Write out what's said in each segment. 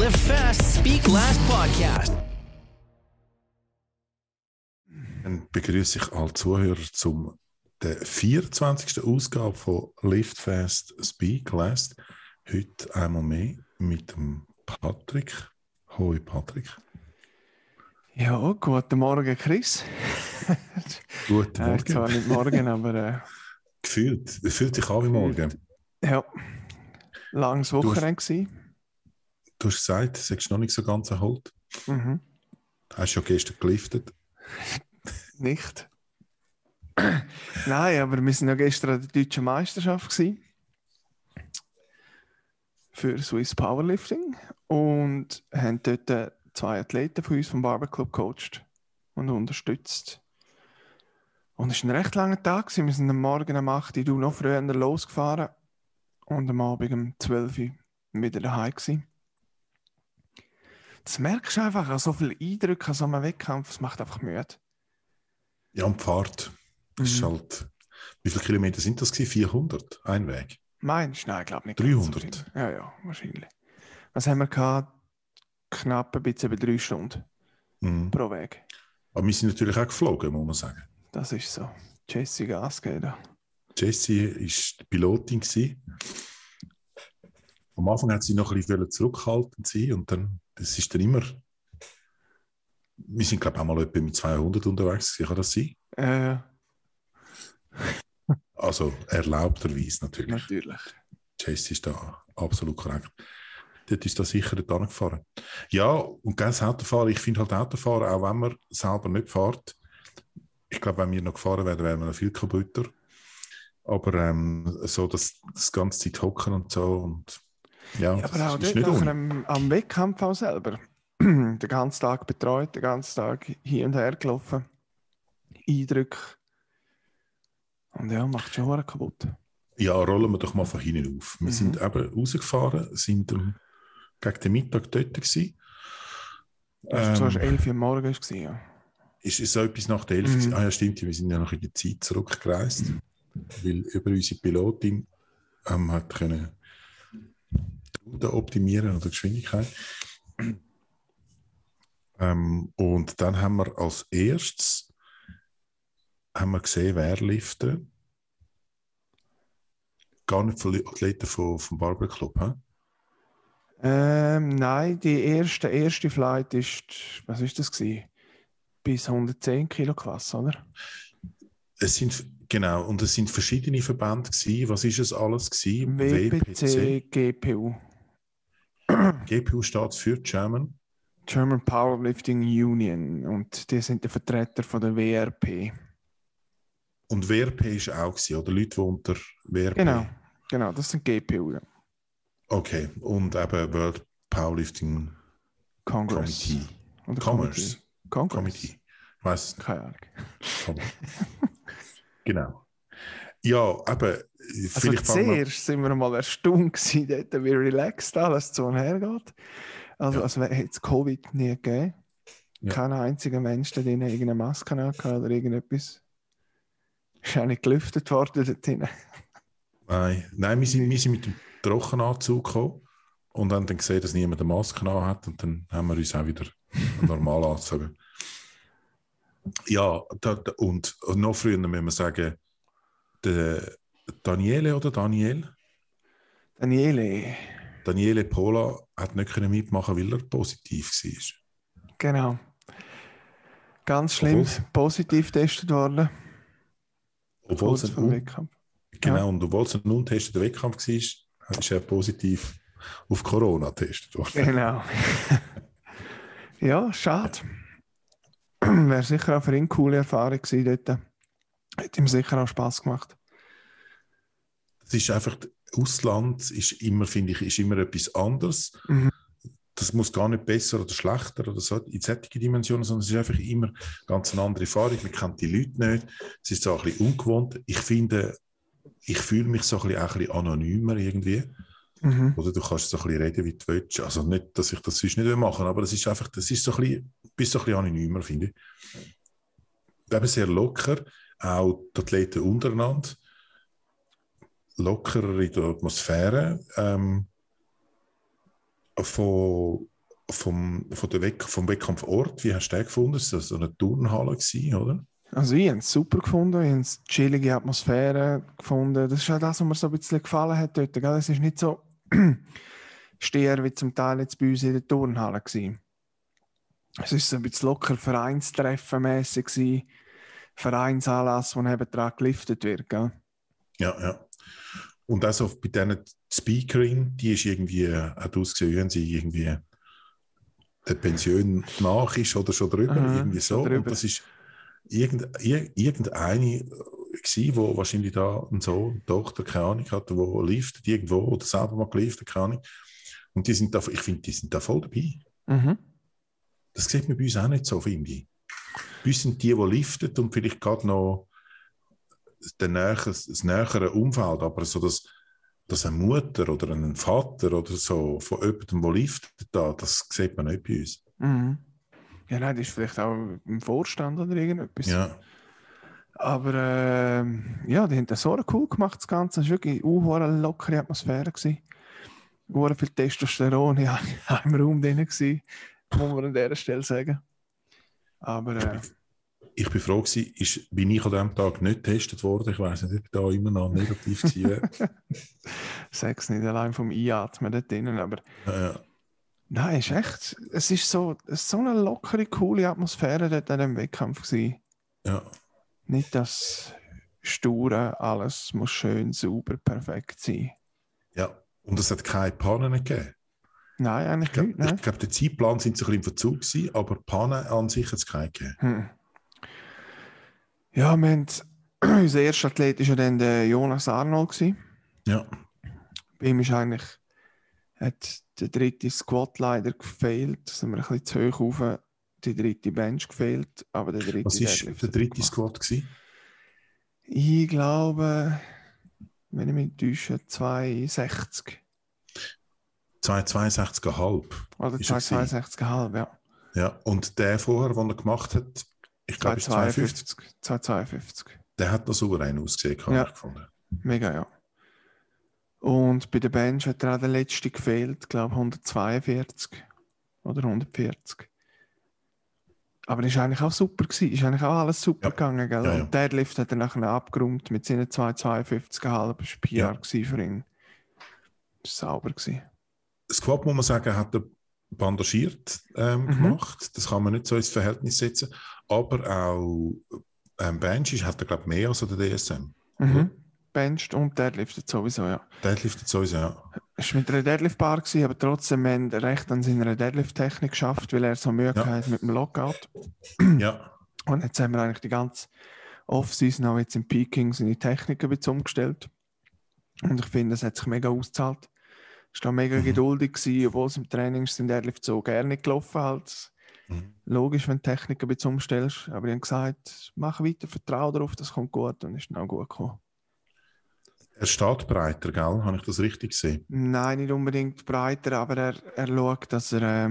Live Fast, Speak Last Podcast. Dann begrüße ich alle Zuhörer zum der 24. Ausgabe von Live Fast, Speak Last. Heute einmal mehr mit dem Patrick. Hoi Patrick. Ja, guten Morgen, Chris. Guten Morgen. Zwar nicht morgen, aber... Gefühlt. Es fühlt sich an wie morgen. Ja, langes Wochenende gewesen. Du hast gesagt, es ist noch nicht so ganz erholt. Mhm. Hast du ja gestern geliftet? Nicht. Nein, aber wir sind ja gestern an der Deutschen Meisterschaft gewesen. Für Swiss Powerlifting. Und haben dort 2 Athleten von uns vom Barberclub gecoacht und unterstützt. Und es war ein recht langer Tag gewesen. Wir sind am Morgen um 8 Uhr noch früher losgefahren und am Abend um 12 Uhr wieder daheim gewesen. Das merkst du einfach, an so viele Eindrücke an so einem Wettkampf, es macht einfach müde. Ja, und die Fahrt. Das ist halt, wie viele Kilometer sind das gewesen? 400? Ein Weg? Meinst du? Nein, ich glaube nicht. 300? So ja, wahrscheinlich. Was haben wir gehabt? Knapp ein bisschen über 3 Stunden pro Weg. Aber wir sind natürlich auch geflogen, muss man sagen. Das ist so. Jessie Gas gegeben. Jessie war die Pilotin gewesen. Am Anfang hat sie noch ein bisschen zurückhaltend sein und dann, das ist dann immer, wir sind glaube ich auch mal etwa mit 200 unterwegs, kann das sein? Also erlaubterweise natürlich. Natürlich. Jessie ist da absolut korrekt. Dort ist da sicher dort angefahren. Ja, und das Autofahren, ich finde halt Autofahren, auch wenn man selber nicht fährt, ich glaube, wenn wir noch gefahren wären, wären wir noch viel kaputter. Aber so das ganze Zeit hocken und so und ja, Ja, aber auch ist dort nicht ohne. am Wettkampf auch selber. Den ganzen Tag betreut, den ganzen Tag hin und her gelaufen. Eindrücke. Und ja, macht schon Huren kaputt. Ja, rollen wir doch mal von hinten auf. Wir sind eben rausgefahren, sind gegen den Mittag dort gewesen. Das war 11 Uhr morgens, ja. Ist so etwas nach der 11 gewesen? Ah ja, stimmt, wir sind ja noch in die Zeit zurückgereist, weil über unsere Pilotin hat können die Route optimieren oder Geschwindigkeit. Und dann haben wir als erstes gesehen, wer liftet. Gar nicht viele Athleten vom Barberclub, hä? Nein, die erste Flight ist, was ist das gewesen? Bis 110 Kilo Klasse, oder? Es sind verschiedene Verbände gewesen. Was ist es alles gewesen? WPC, GPU. GPU steht für German Powerlifting Union und die sind die Vertreter von der WRP. Und WRP ist auch gewesen, oder Leute, die unter WRP... Genau, das sind GPU, ja. Okay, und eben World Powerlifting Congress. Committee. Oder Commerce. Congress. Committee. Ich weiss es nicht. Keine Ahnung. Genau. Ja, eben... Also zuerst sind wir mal erstaunt gewesen, dort, wie relaxed alles zu und her geht. Also hätte es Covid nie gegeben. Ja. Kein einziger Mensch, der drin irgendeine Maske hatte oder irgendetwas. Ist auch nicht gelüftet worden dort drin. Nein, wir sind mit dem Trockenanzug gekommen und haben dann gesehen, dass niemand eine Maske hat und dann haben wir uns auch wieder normal angezogen. Ja, und noch früher müssen wir sagen, der Daniele oder Daniel? Daniele Pola hat nicht mitmachen, weil er positiv war. Genau. Ganz schlimm, positiv getestet worden. Obwohl es ein Wettkampf. Genau, und obwohl es ein untesteter Wettkampf war, ist er positiv auf Corona getestet worden. Genau. Ja, schade. Wäre sicher auch für ihn eine coole Erfahrung gewesen dort. Hat ihm sicher auch Spass gemacht. Es ist einfach, Ausland ist immer, finde ich, ist immer etwas anderes. Das muss gar nicht besser oder schlechter oder so in solchen Dimensionen, sondern es ist einfach immer ganz eine andere Erfahrung. Man kennt die Leute nicht. Es ist so ein bisschen ungewohnt. Ich finde, ich fühle mich so ein bisschen anonymer irgendwie. Oder du kannst so ein bisschen reden, wie du willst. Also nicht, dass ich das sonst nicht machen will, aber das ist einfach, das ist so ein bisschen, bist so ein bisschen anonymer, finde ich. Eben sehr locker, auch die Athleten untereinander. Lockerer in der Atmosphäre. Von vom Wettkampfort, wie hast du den gefunden? Das war so eine Turnhalle gewesen, oder? Also ich habe es super gefunden, ich habe eine chillige Atmosphäre gefunden. Das ist auch das, was mir so ein bisschen gefallen hat dort. Gell? Es ist nicht so steher wie zum Teil jetzt bei uns in der Turnhalle gewesen. Es war so ein bisschen locker Vereinstreffenmässig gewesen, Vereinsanlass, wo nebendran geliftet wird. Gell? Ja. Und also bei diesen Speakerin, die ist irgendwie, hat ausgesehen, wenn sie irgendwie der Pension nach ist oder schon drüber, irgendwie so. Drüber. Und das ist irgendeine gewesen, wo wahrscheinlich da ein Sohn, eine Tochter, keine Ahnung hatte, wo liftet irgendwo oder selber mal geliftet, keine Ahnung. Und die sind da, ich finde, die sind da voll dabei. Mhm. Das sieht man bei uns auch nicht so, finde ich. Bei uns sind die liften und vielleicht gerade noch das nähere Umfeld, aber so dass eine Mutter oder ein Vater oder so von jemandem, der liftet, das sieht man nicht bei uns. Mhm. Ja, nein, das ist vielleicht auch im Vorstand oder irgendetwas. Ja. Aber ja, die haben das so cool gemacht, das Ganze. Es war wirklich eine lockere Atmosphäre. Sehr viel Testosteron ja, im Raum drin gewesen, muss man an dieser Stelle sagen. Aber Ich bin froh gewesen, bin ich an diesem Tag nicht getestet worden. Ich weiss nicht, ob da immer noch negativ gewesen wäre. Sag's nicht allein vom Einatmen dort drinnen, aber nein, ist echt, es ist so eine lockere, coole Atmosphäre dort an dem Wettkampf gewesen. Ja. Nicht das Sture, alles muss schön, sauber, perfekt sein. Ja, und es hat keine Pannen gegeben. Nein, eigentlich nicht. Nein. Ich glaube, der Zeitplan sind so ein bisschen im Verzug gewesen, aber Pannen an sich hat es keine gegeben. Ja, unser erster Athlet war ja dann der Jonas Arnold gewesen. Ja. Bei ihm hat der dritte Squat leider gefehlt. Da sind wir ein bisschen zu hoch rauf. Die dritte Bench gefehlt, aber der dritte Was war der dritte Squat gewesen? Ich glaube, wenn ich mich täusche, 2,60. 2,62,5. Oder 2,62,5, ja. Ja, und der vorher, den er gemacht hat, ich glaube, ist 2,52. 2,52. Der hat noch souverän ausgesehen, habe ich gefunden. Mega, ja. Und bei der Bench hat er auch der letzte gefehlt, glaube 142 oder 140. Aber das war eigentlich auch super gewesen. Ist eigentlich auch alles super gegangen, gell? Ja. Und Deadlift hat er nachher abgerundet mit seinen 2,52,5. Das war PR für ihn. Das war sauber gewesen. Squat, muss man sagen, hat er bandagiert gemacht. Das kann man nicht so ins Verhältnis setzen. Aber auch Bench hat er, glaube ich, mehr als der DSM. Benched und Deadliftet sowieso, ja. Deadliftet sowieso, ja. Es war mit einer Deadlift-Bar, aber trotzdem haben wir recht an seiner Deadlift-Technik geschafft, weil er so Mühe hatte mit dem Lockout. Ja. Und jetzt haben wir eigentlich die ganze Off-Season auch jetzt im Peking seine Techniken ein bisschen umgestellt. Und ich finde, das hat sich mega ausgezahlt. Es war mega geduldig gewesen, obwohl es im Training sind Deadlift so gerne gelaufen halt. Logisch, wenn du Techniken ein bisschen umstellst. Aber ich habe gesagt, mach weiter, vertraue darauf, das kommt gut und ist dann auch gut gekommen. Er steht breiter, gell? Habe ich das richtig gesehen? Nein, nicht unbedingt breiter, aber er schaut, dass er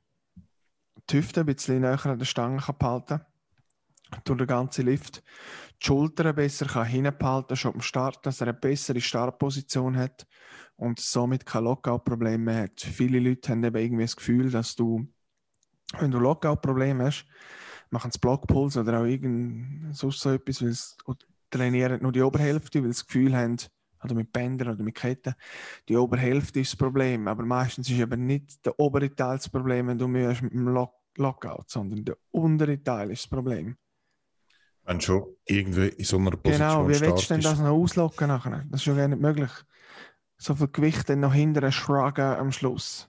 die Hüfte ein bisschen näher an der Stange behalten kann. Durch den ganzen Lift. Die Schultern besser hinbehalten kann, schon am Start, dass er eine bessere Startposition hat und somit kein Lockout-Problem mehr hat. Viele Leute haben eben irgendwie das Gefühl, dass du, wenn du Lockout-Probleme hast, machen sie Blockpuls oder auch sonst so etwas, weil es trainieren nur die Oberhälfte, weil sie das Gefühl haben, oder mit Bändern oder mit Ketten, die Oberhälfte ist das Problem. Aber meistens ist eben nicht der obere Teil das Problem, wenn du Mühe hast mit dem Lockout, sondern der untere Teil ist das Problem. Wenn schon irgendwie in so einer Position genau, wie willst du denn ist. das noch auslocken nachher? Das ist schon gar nicht möglich. So viel Gewicht dann noch hinterher schruggen am Schluss.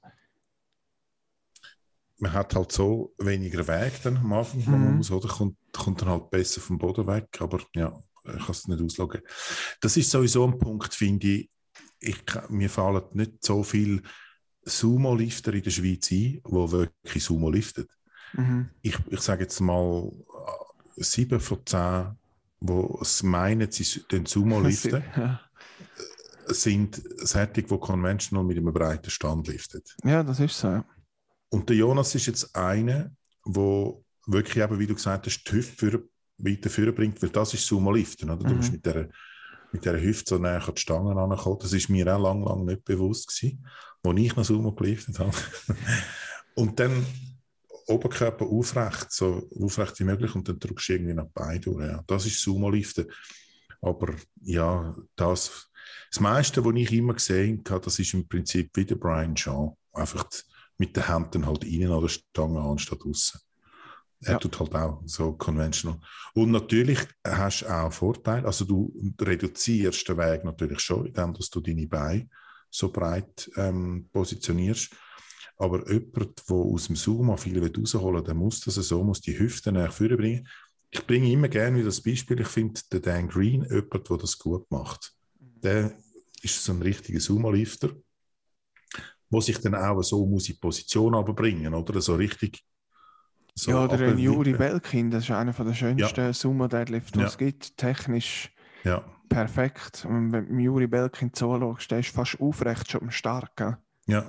Man hat halt so weniger Weg dann am Anfang, man muss, oder? Kommt dann halt besser vom Boden weg, aber ja, ich kann es nicht ausloggen. Das ist sowieso ein Punkt, finde ich. Mir fallen nicht so viele Sumo-Lifter in der Schweiz ein, die wirklich Sumo liften. Ich sage jetzt mal 7 von 10, die es meinen, sie den Sumo liften, sind solche, die conventional mit einem breiten Stand liften. Ja, das ist so. Ja. Und der Jonas ist jetzt einer, der wirklich eben, wie du gesagt hast, die Hüfte weiter vorbringt, weil das ist Sumo-Liften. Oder? Du musst mit dieser Hüfte so näher an die Stangen rankommen. Das war mir auch lang nicht bewusst gewesen, als ich noch Sumo geliftet habe. Und dann Oberkörper aufrecht, so aufrecht wie möglich, und dann drückst du irgendwie nach beiden durch. Ja. Das ist Sumo-Liften. Aber ja, das meiste, was ich immer gesehen habe, das ist im Prinzip wie der Brian Shaw. Einfach mit den Händen halt innen an der Stange anstatt außen. Er tut halt auch so conventional. Und natürlich hast du auch Vorteile. Also du reduzierst den Weg natürlich schon, indem dass du deine Beine so breit positionierst. Aber jemand, der aus dem Sumo viel rausholen will, der muss das so, muss die Hüften nach vorne bringen. Ich bringe immer gerne wieder das Beispiel, ich finde den Dan Green, jemand, der das gut macht. Der ist so ein richtiger Sumo-Lifter, der sich dann auch so muss in Position bringen, oder? So richtig. So ja, der Juri Belkin, das ist einer der schönsten Sumo-Deadlifts, die es gibt. Technisch perfekt. Und wenn du Juri Belkin zuschaust, der ist fast aufrecht schon am Start. Gell? Ja.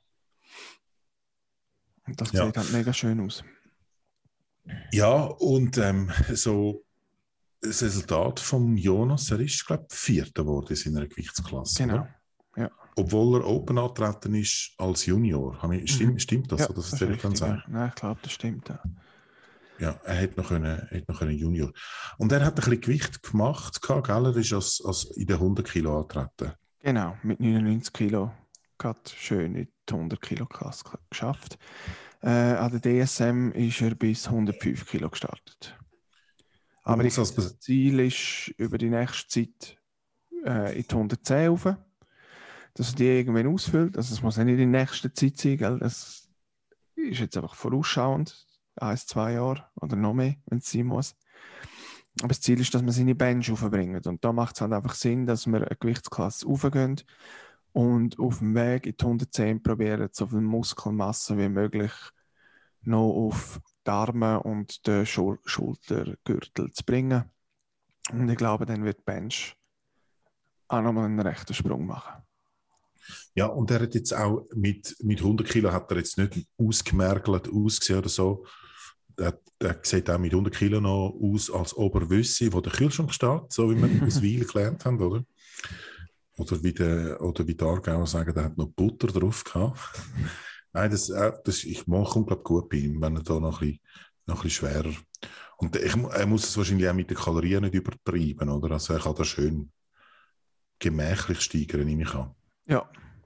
Und das sieht halt mega schön aus. Ja, und so das Resultat von Jonas, er ist, glaube ich, Vierter geworden in seiner Gewichtsklasse. Genau. Oder? Ja. Obwohl er Open antreten ist als Junior. Stimmt das? Ja, oder das ist richtig, ja. Nein, ich glaube, das stimmt. Ja. Ja, er hätte noch einen Junior. Und er hat ein bisschen Gewicht gemacht, gell? Er ist als in den 100 Kilo antreten. Genau, mit 99 Kilo. Gerade schön in die 100 Kilo Klasse geschafft. An der DSM ist er bis 105 Kilo gestartet. Aber das Ziel ist über die nächste Zeit in die 110 rauf, dass er die irgendwann ausfüllt. Also es muss nicht in der nächsten Zeit sein, gell? Das ist jetzt einfach vorausschauend, 1-2 Jahre oder noch mehr, wenn es sein muss. Aber das Ziel ist, dass man seine Bench aufbringt. Und da macht es halt einfach Sinn, dass wir eine Gewichtsklasse raufgehen und auf dem Weg in die 110 probieren, so viel Muskelmasse wie möglich noch auf die Arme und den Schultergürtel zu bringen. Und ich glaube, dann wird die Bench auch nochmal einen rechten Sprung machen. Ja, und er hat jetzt auch mit 100 Kilo hat er jetzt nicht ausgemergelt ausgesehen oder so. Er sieht auch mit 100 Kilo noch aus als Oberwüssi, wo der Kühlschrank steht, so wie wir aus Weil gelernt haben, oder? Oder wie die Aargauer sagen, der hat noch Butter drauf gehabt. Nein, ich mache glaube gut bei ihm, wenn er da noch ein bisschen schwerer. Und er muss es wahrscheinlich auch mit den Kalorien nicht übertreiben, oder? Also er kann da schön gemächlich steigern, nehme ich an. Ja.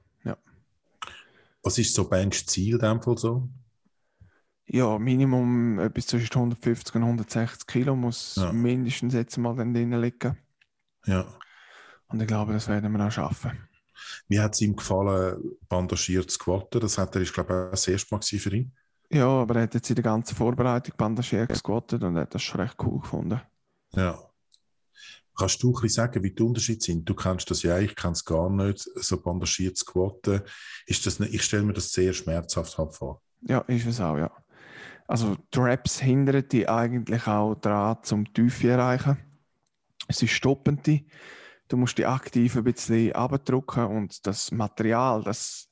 Was ist so Bench-Ziel in dem Fall so? Ja, Minimum etwas zwischen 150 und 160 Kilo muss mindestens jetzt mal dann drin liegen. Ja. Und ich glaube, das werden wir auch schaffen. Wie hat es ihm gefallen, bandagiert zu squatten? Das hat ist, glaube ich, auch das erste Mal für ihn. Ja, aber er hat jetzt in der ganzen Vorbereitung bandagiert gesquattet und hat das schon recht cool gefunden. Ja. Kannst du ein bisschen sagen, wie die Unterschiede sind? Du kennst das ja, ich kenne es gar nicht, so bandagiert zu squatten. Ich stelle mir das sehr schmerzhaft vor. Ja, ist es auch, ja. Also die Raps hindern die eigentlich auch daran, zum Tiefe erreichen. Sie stoppen die. Du musst die aktiv ein bisschen abdrücken und das Material, das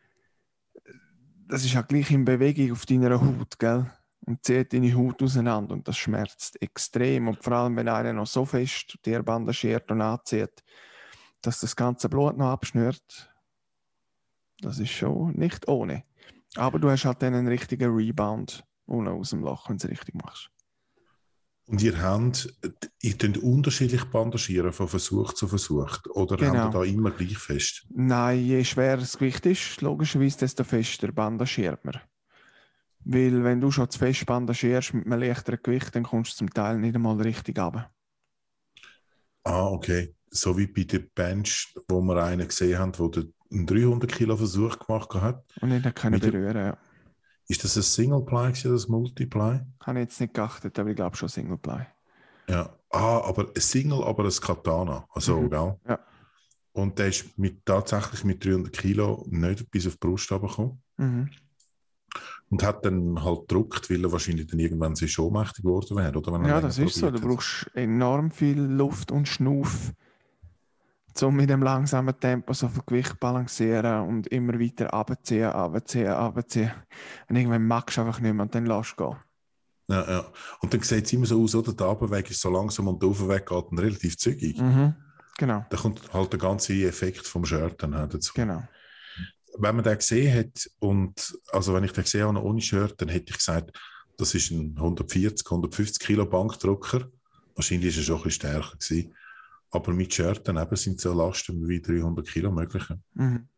ist ja gleich in Bewegung auf deiner Haut, gell? Und zieht deine Haut auseinander und das schmerzt extrem. Und vor allem, wenn einer noch so fest dir bandagiert und anzieht, dass das ganze Blut noch abschnürt, das ist schon nicht ohne. Aber du hast halt dann einen richtigen Rebound ohne aus dem Loch, wenn du es richtig machst. Und ihr könnt unterschiedlich bandagieren von Versuch zu Versuch? Oder habt ihr da immer gleich fest? Nein, je schwerer das Gewicht ist, logischerweise, desto fester bandagiert man. Weil wenn du schon zu fest bandagierst mit einem leichteren Gewicht, dann kommst du zum Teil nicht einmal richtig runter. Ah, okay. So wie bei der Bench, wo wir einen gesehen haben, der einen 300-Kilo-Versuch gemacht hat. Und nicht können berühren, ja. Ist das ein Single-Ply oder ein Multiply? Habe ich jetzt nicht geachtet, aber ich glaube schon Single-Ply. Ja. Ah, aber ein Single, aber ein Katana. Also, gell? Ja. Und der ist tatsächlich mit 300 Kilo nicht bis auf die Brust runtergekommen. Mhm. Und hat dann halt gedruckt, weil er wahrscheinlich dann irgendwann sehr ohnmächtig geworden wäre. Oder? Wenn er das ist so. Du brauchst enorm viel Luft und Schnuff, um mit dem langsamen Tempo so viel Gewicht balancieren und immer weiter runterziehen. Und irgendwann magst du einfach nicht mehr und dann lässt du gehen. Ja. Und dann sieht es immer so aus, oder? Der Abweg ist so langsam und der Aufweg geht dann relativ zügig. Mhm. Genau. Da kommt halt der ganze Effekt vom Shirt dann dazu. Genau. wenn man den gesehen hat, und also wenn ich den gesehen habe ohne Shirt, dann hätte ich gesagt, das ist ein 140, 150 Kilo Bankdrucker. Wahrscheinlich war er schon ein bisschen stärker gewesen. Aber mit Shirt dann eben sind so Lasten wie 300 Kilo möglich. Mhm.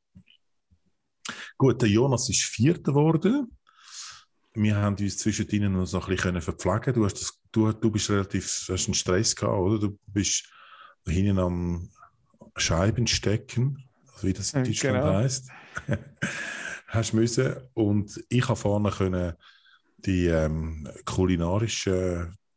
Gut, der Jonas ist Vierter geworden. Wir haben uns zwischendrin noch ein bisschen verpflegen. Du bist hast einen Stress gehabt, oder? Du bist hinten am Scheibenstecken, wie das in Deutschland heisst. Hast müssen. Und ich konnte vorne die kulinarischen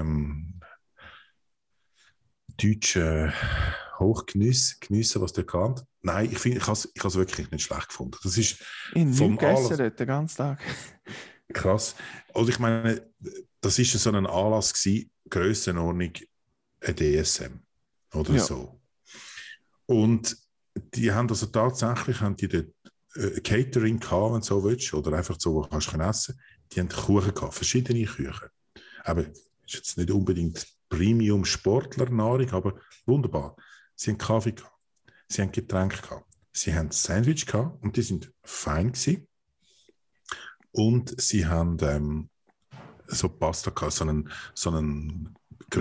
deutschen Hochgeniessen, was der kann. Nein, ich habe es wirklich nicht schlecht gefunden. Das ist vom gegessen den ganzen Tag. Krass. Also ich meine, das ist so ein Anlass gewesen, Grössenordnung ein DSM oder so. Und die haben also tatsächlich den Catering gehabt, wenn du so willst, oder einfach so, wo kannst du essen. Die haben Kuchen gehabt, verschiedene Küchen. Aber ist jetzt nicht unbedingt Premium-Sportlernahrung, aber wunderbar. Sie haben Kaffee gehabt, sie haben Getränke gehabt, sie haben Sandwich gehabt und die sind fein gewesen. Und sie haben so Pasta gehabt, so einen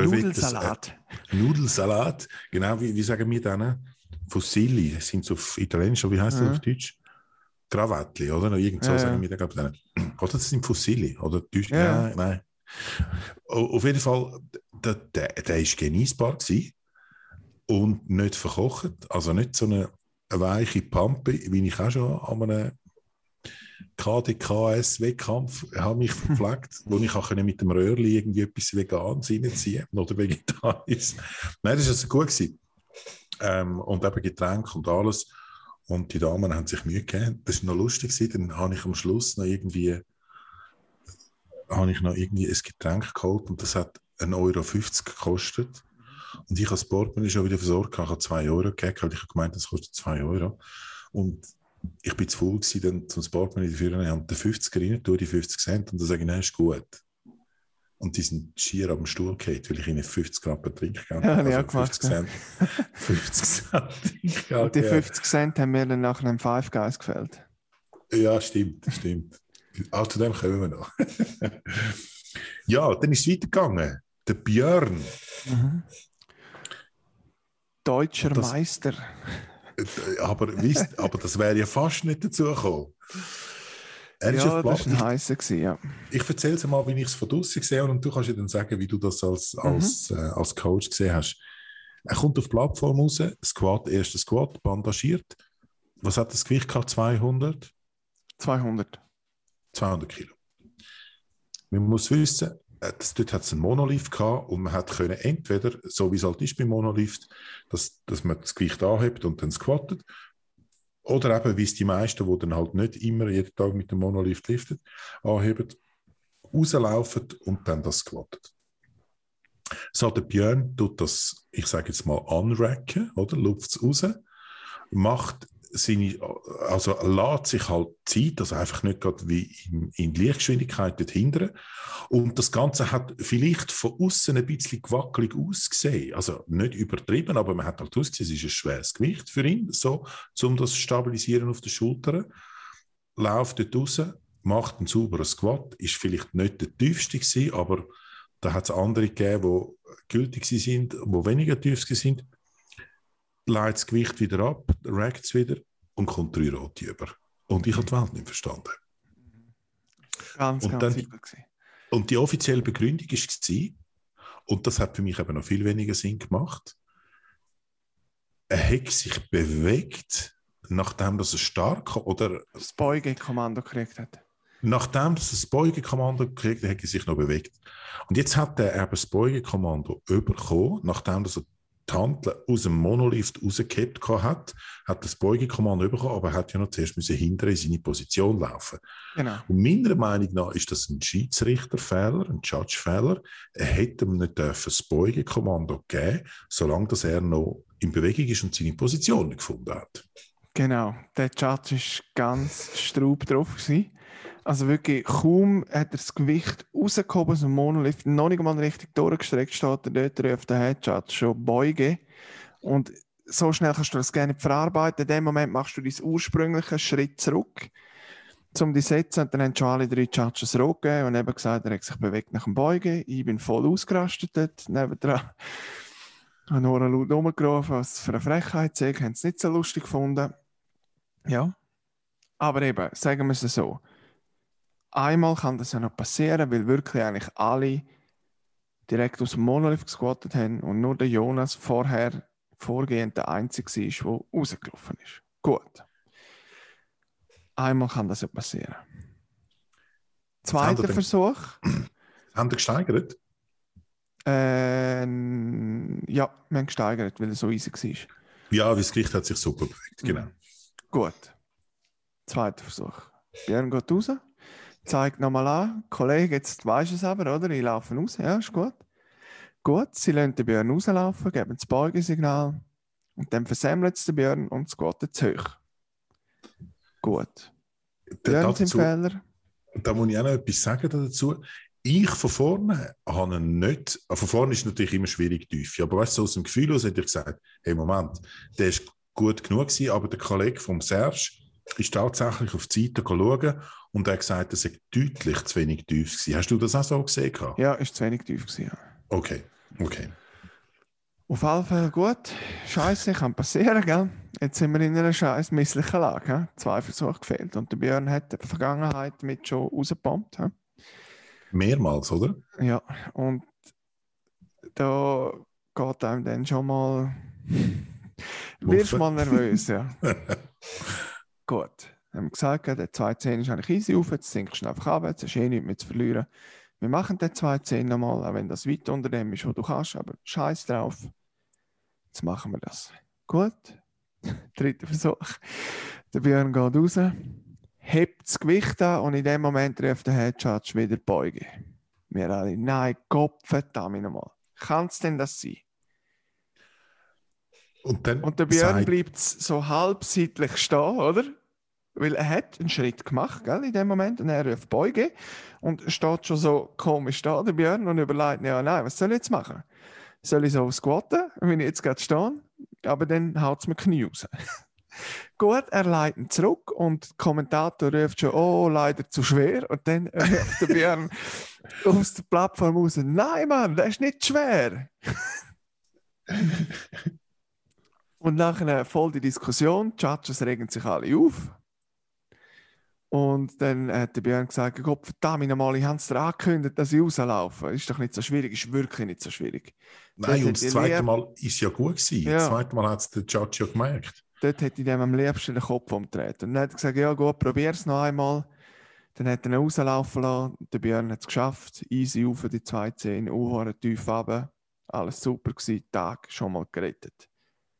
Nudelsalat. Genau, wie sagen wir dann? Fusilli, sind es auf Italienisch, oder wie heißt das auf Deutsch? Gravattli, oder? Irgend so sagen wir dann. Oder das sind Fusilli, oder Deutsch? Ja. Nein. Auf jeden Fall, der war genießbar gewesen und nicht verkocht. Also nicht so eine weiche Pampe, wie ich auch schon an einem KDKS-Wettkampf habe mich verpflegt, wo ich auch mit dem Röhrli irgendwie etwas Veganes reinziehen oder Vegetarisch. Nein, das war also gut gewesen. Und eben Getränke und alles. Und die Damen haben sich Mühe gegeben. Das war noch lustig gewesen. Dann habe ich am Schluss noch irgendwie ein Getränk geholt und das hat 1,50 € gekostet. Und ich habe das Portemonnaie schon wieder versorgt. Ich habe 2 € gegeben, weil ich habe gemeint, das kostet 2 €. Und ich bin zu faul gewesen, dann zum Portemonnaie dafür und habe den 50er rein, tue die 50 Cent und dann sage ich, nein, ist gut. Und die sind schier am Stuhl gefallen, weil ich ihnen 50 Rappen Trinkgeld habe. Ja, also 50 Cent. 50 Cent Trinkgeld. Und die 50 Cent haben mir dann nach einem Five Guys gefällt. Ja, stimmt. Zu dem kommen wir noch. Ja, dann ist es weitergegangen. Der Björn. Mhm. Deutscher Meister. Aber das wäre ja fast nicht dazu gekommen. Das war ein heißer gewesen, ja. Ich erzähle es mal, wie ich es von draussen gesehen habe und du kannst ja dann sagen, wie du das als Coach gesehen hast. Er kommt auf die Plattform raus, erster Squat, bandagiert. Was hat das Gewicht gehabt? 200? 200 Kilo. Man muss wissen, dort hat es einen Monolift gehabt und man hat können entweder, so wie es halt ist beim Monolift, dass man das Gewicht anhebt und dann squattet, oder eben, wie es die meisten, die dann halt nicht immer jeden Tag mit dem Monolift liften, anheben, rauslaufen und dann das squattet. So, der Björn tut das, ich sage jetzt mal, anracken, oder? Lupft es raus, lässt sich halt Zeit, also einfach nicht gerade wie in Lichtgeschwindigkeit dort hinten. Und das Ganze hat vielleicht von außen ein bisschen gewackelig ausgesehen. Also nicht übertrieben, aber man hat halt ausgesehen, es ist ein schweres Gewicht für ihn, so, um das zu stabilisieren auf den Schultern. Läuft dort raus, macht einen sauberen Squat, ist vielleicht nicht der tiefste gewesen, aber da hat es andere gegeben, die gültig sind, die weniger tief sind. Leitet das Gewicht wieder ab, rackt es wieder und kommt 3 Rote über. Und ich habe die Welt nicht verstanden. Ganz übel gewesen. Und die offizielle Begründung war, und das hat für mich eben noch viel weniger Sinn gemacht, er hat sich bewegt, nachdem er stark oder das Beugekommando gekriegt hat. Nachdem er das Beugekommando gekriegt hat, hat er sich noch bewegt. Und jetzt hat er eben das Beugekommando bekommen, nachdem er die Hanteln aus dem Monolift rausgehabt hat das Beugekommando bekommen, aber er hat ja noch zuerst hinterher in seine Position laufen. Genau. Und meiner Meinung nach ist das ein Schiedsrichterfehler, ein Judge-Fehler. Er hätte ihm nicht das Beugekommando geben, solange dass er noch in Bewegung ist und seine Position nicht gefunden hat. Genau, der Judge war ganz straub drauf gewesen. Also wirklich, kaum hat er das Gewicht rausgehoben aus dem Monolift, noch nicht mal richtig durchgestreckt, steht er dort, ruft der Head Judge schon Beuge. Und so schnell kannst du das gerne nicht verarbeiten. In dem Moment machst du deinen ursprünglichen Schritt zurück, um die zu setzen. Und dann haben schon alle 3 Judges rot gegeben und eben gesagt, er hat sich bewegt nach dem Beugen. Ich bin voll ausgerastet dort nebendran. Habe Nora laut rumgerufen, was für eine Frechheit sei. Haben es nicht so lustig gefunden. Ja. Aber eben, sagen wir es so. Einmal kann das ja noch passieren, weil wirklich eigentlich alle direkt aus dem Monolith gesquattet haben und nur der Jonas vorgehend der Einzige war, der rausgelaufen ist. Gut. Einmal kann das ja passieren. Zweiter Versuch. Haben Sie gesteigert? Ja, wir haben gesteigert, weil es so easy war. Ja, das Gewicht hat sich super bewegt, genau. Gut. Zweiter Versuch. Björn geht raus, zeigt nochmal an. Kollege, jetzt weisst du es aber, oder? Ich laufe raus. Ja, ist gut. Gut, sie lassen den Björn rauslaufen, geben das Beugesignal und dann versammelt es den Björn und squattet zu hoch. Gut. Björn sind Fehler. Da muss ich auch noch etwas sagen dazu. Ich von vorne habe ihn nicht. Von vorne ist natürlich immer schwierig tief. Aber weißt du, so aus dem Gefühl aus hätte ich gesagt, hey, Moment, der ist gut genug gewesen, aber der Kollege vom Serge ist tatsächlich auf die Seite schauen und er hat gesagt, er sei deutlich zu wenig tief gewesen. Hast du das auch so gesehen? Ja, ist zu wenig tief gewesen. Ja. Okay. Auf jeden Fall gut. Scheiße, kann passieren, gell? Jetzt sind wir in einer scheiß misslichen Lage. 2 Versuche gefehlt. Und der Björn hat in der Vergangenheit mit schon rausgepumpt. Mehrmals, oder? Ja, und da geht einem dann schon mal. Wirst mal nervös, ja. Gut. Dann haben wir gesagt, der 2-10 ist eigentlich easy auf, jetzt sinkst du einfach ab, jetzt hast du eh nichts mehr zu verlieren. Wir machen den 2-10 nochmal, auch wenn das weit unter dem ist, wo du kannst, aber scheiß drauf. Jetzt machen wir das. Gut. Dritter Versuch. Der Björn geht raus, hebt das Gewicht an und in dem Moment ruft der Head Judge wieder Beuge. Wir alle, nein, Gott verdammt nochmal. Kann es denn das sein? Und der Björn bleibt so halb seitlich stehen, oder? Weil er hat einen Schritt gemacht, gell, in dem Moment, und er ruft Beuge und steht schon so komisch da, der Björn, und überlegt, ja, nein, was soll ich jetzt machen? Soll ich so squatten, wenn ich jetzt gerade stehe? Aber dann haut es mir Knie raus. Gut, er leitet ihn zurück und der Kommentator ruft schon, oh, leider zu schwer. Und dann ruft der Björn aus der Plattform raus, nein, Mann, das ist nicht schwer. Und nachher voll die Diskussion, die Judges regen sich alle auf. Und dann hat der Björn gesagt, Gott verdammt nochmal, ich habe es dir angekündigt, dass ich rauslaufe. Ist doch nicht so schwierig, ist wirklich nicht so schwierig. Nein, und das zweite Mal war es ja gut gewesen. Ja. Das zweite Mal hat es der Judge ja gemerkt. Dort hätte ich dem am liebsten den Kopf umgedreht. Und dann hat er gesagt, ja gut, probier es noch einmal. Dann hat er ihn rauslaufen lassen. Der Björn hat es geschafft. Easy auf die 2-10, Uhren tief runter. Alles super gewesen, Tag schon mal gerettet.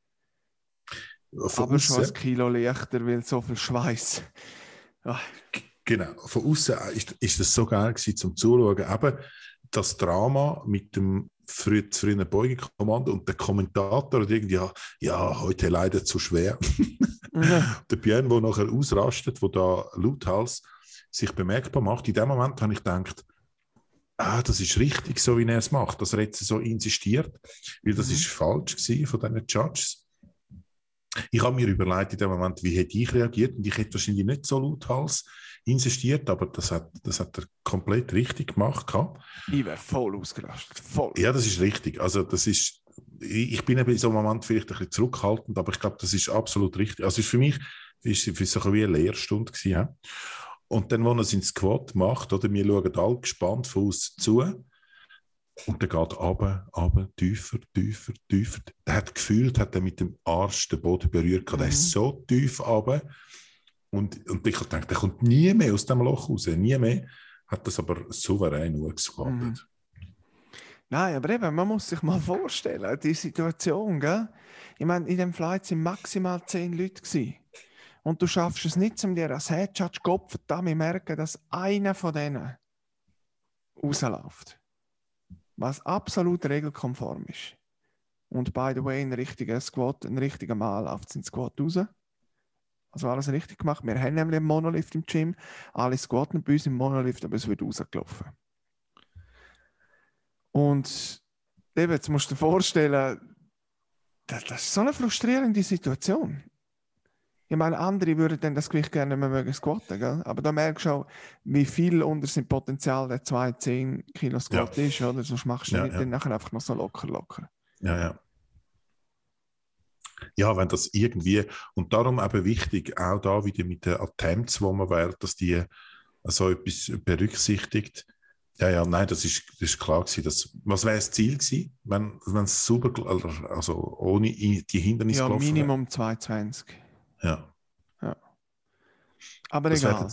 Aber schon ein Kilo leichter, weil so viel Schweiß. Genau, von außen ist das so geil gewesen, zum Zuschauen. Eben das Drama mit dem frühen Beugekommando und der Kommentator hat irgendwie, ja, heute leider zu schwer. Ja. Der Björn, der nachher ausrastet, der da lauthals sich bemerkbar macht. In dem Moment habe ich gedacht, das ist richtig, so wie er es macht, dass er jetzt so insistiert, weil das ist falsch gewesen von diesen Judges. Ich habe mir überlegt in dem Moment, wie hätte ich reagiert, und ich hätte wahrscheinlich nicht so lauthals insistiert, aber das hat er komplett richtig gemacht. Ich wäre voll ausgerastet, voll. Ja, das ist richtig. Also ich bin eben in so einem Moment vielleicht ein bisschen zurückhaltend, aber ich glaube, das ist absolut richtig. Also für mich ist es so wie eine Lehrstunde gewesen. Ja? Und dann, wenn er es ins Squat macht, oder, wir schauen alle gespannt von uns zu, und der geht runter, tiefer. Der hat gefühlt, hat er mit dem Arsch den Boden berührt. Der ist so tief runter. Und ich habe gedacht, der kommt nie mehr aus dem Loch raus. Nie mehr. Hat das aber souverän gesquattet. Nein, aber eben, man muss sich mal vorstellen, die Situation, gell? Ich meine, in dem Flight sind maximal 10 Leute gewesen. Und du schaffst es nicht, um dir als Head Judge Gott verdammt merken, dass einer von denen rausläuft. Was absolut regelkonform ist. Und by the way, ein richtiger Squat, ein richtiger Mal läuft es in den Squat raus. Also alles richtig gemacht. Wir haben nämlich einen Monolift im Gym. Alle squatten bei uns im Monolift, aber es wird rausgelaufen. Und eben, jetzt musst du dir vorstellen, das ist so eine frustrierende Situation. Ich meine, andere würden dann das Gewicht gerne nicht mehr mögen squatten, gell? Aber da merkst du auch, wie viel unter seinem Potenzial der 210 Kilo Squat ist, oder? Sonst machst du nicht dann nachher einfach noch so locker. Ja. Ja, wenn das irgendwie, und darum eben wichtig, auch da wieder mit den Attempts, wo man wählt, dass die so etwas berücksichtigt. Ja, nein, das ist klar gewesen. Was wäre das Ziel gewesen, wenn es super, also ohne die Hindernisse gelaufen wäre? Ja, Minimum wäre? 220. Ja. Aber das egal.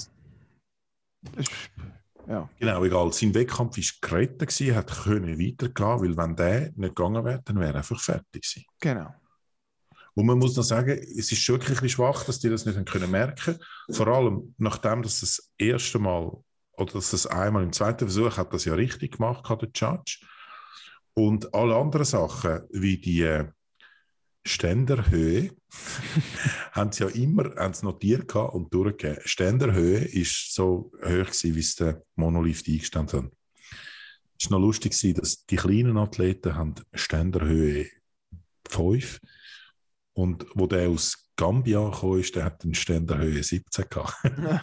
Ja. Genau, egal. Sein Wettkampf war gerettet gewesen, hat können weitergehen, weil wenn der nicht gegangen wäre, dann wäre er einfach fertig gewesen. Genau. Und man muss noch sagen, es ist schon wirklich ein bisschen schwach, dass die das nicht können merken. Vor allem, nachdem das erste Mal, oder dass das einmal im zweiten Versuch hat das ja richtig gemacht hat, der Judge. Und alle anderen Sachen, wie die Ständerhöhe, haben sie ja immer notiert und durchgegeben. Ständerhöhe ist so hoch gewesen, wie es der Monolift eingestanden hat. Es war noch lustig, dass die kleinen Athleten haben Ständerhöhe 5 und wo der aus Gambia kam, der hat eine Ständerhöhe 17 gehabt.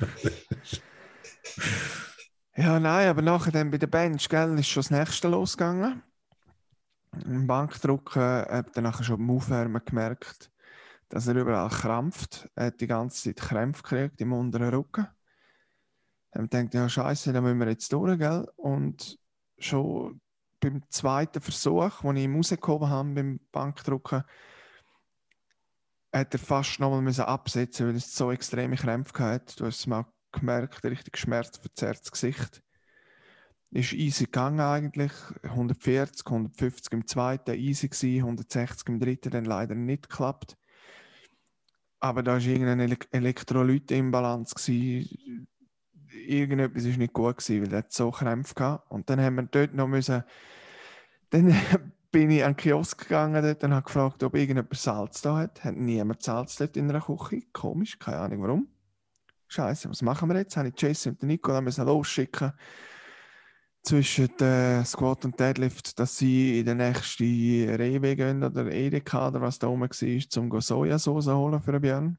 Ja, nein, aber nachher dann bei der Bench, gell, ist schon das nächste losgegangen. Im Bankdrücken hat er nachher schon beim Aufwärmen gemerkt, dass er überall krampft. Er hat die ganze Zeit Krämpfe gekriegt im unteren Rücken. Er denkt, ja Scheiße, da müssen wir jetzt durch, gell? Und schon beim zweiten Versuch, den ich ihm rausgehoben habe beim Bankdrücken, hat er fast nochmal absetzen, weil es so extreme Krämpfe hatte. Du hast es mal gemerkt, richtig schmerzverzerrtes Gesicht. Ist easy gegangen eigentlich. 140, 150 im zweiten easy gewesen, 160 im dritten dann leider nicht geklappt. Aber da war irgendeine Elektrolyte-Imbalance gewesen. Irgendetwas war nicht gut gewesen, weil er so Krämpfe hatte. Und dann haben wir dort noch müssen. Dann bin ich an den Kiosk gegangen dort und habe gefragt, ob irgendjemand Salz da hat. Hat niemand Salz dort in einer Küche. Komisch, keine Ahnung warum. Scheiße, was machen wir jetzt? Habe ich Jason und Nicola müssen losschicken zwischen Squat und Deadlift, dass sie in den nächsten Rewe gehen oder Edeka oder was da oben war, um Sojasauce holen für den Björn.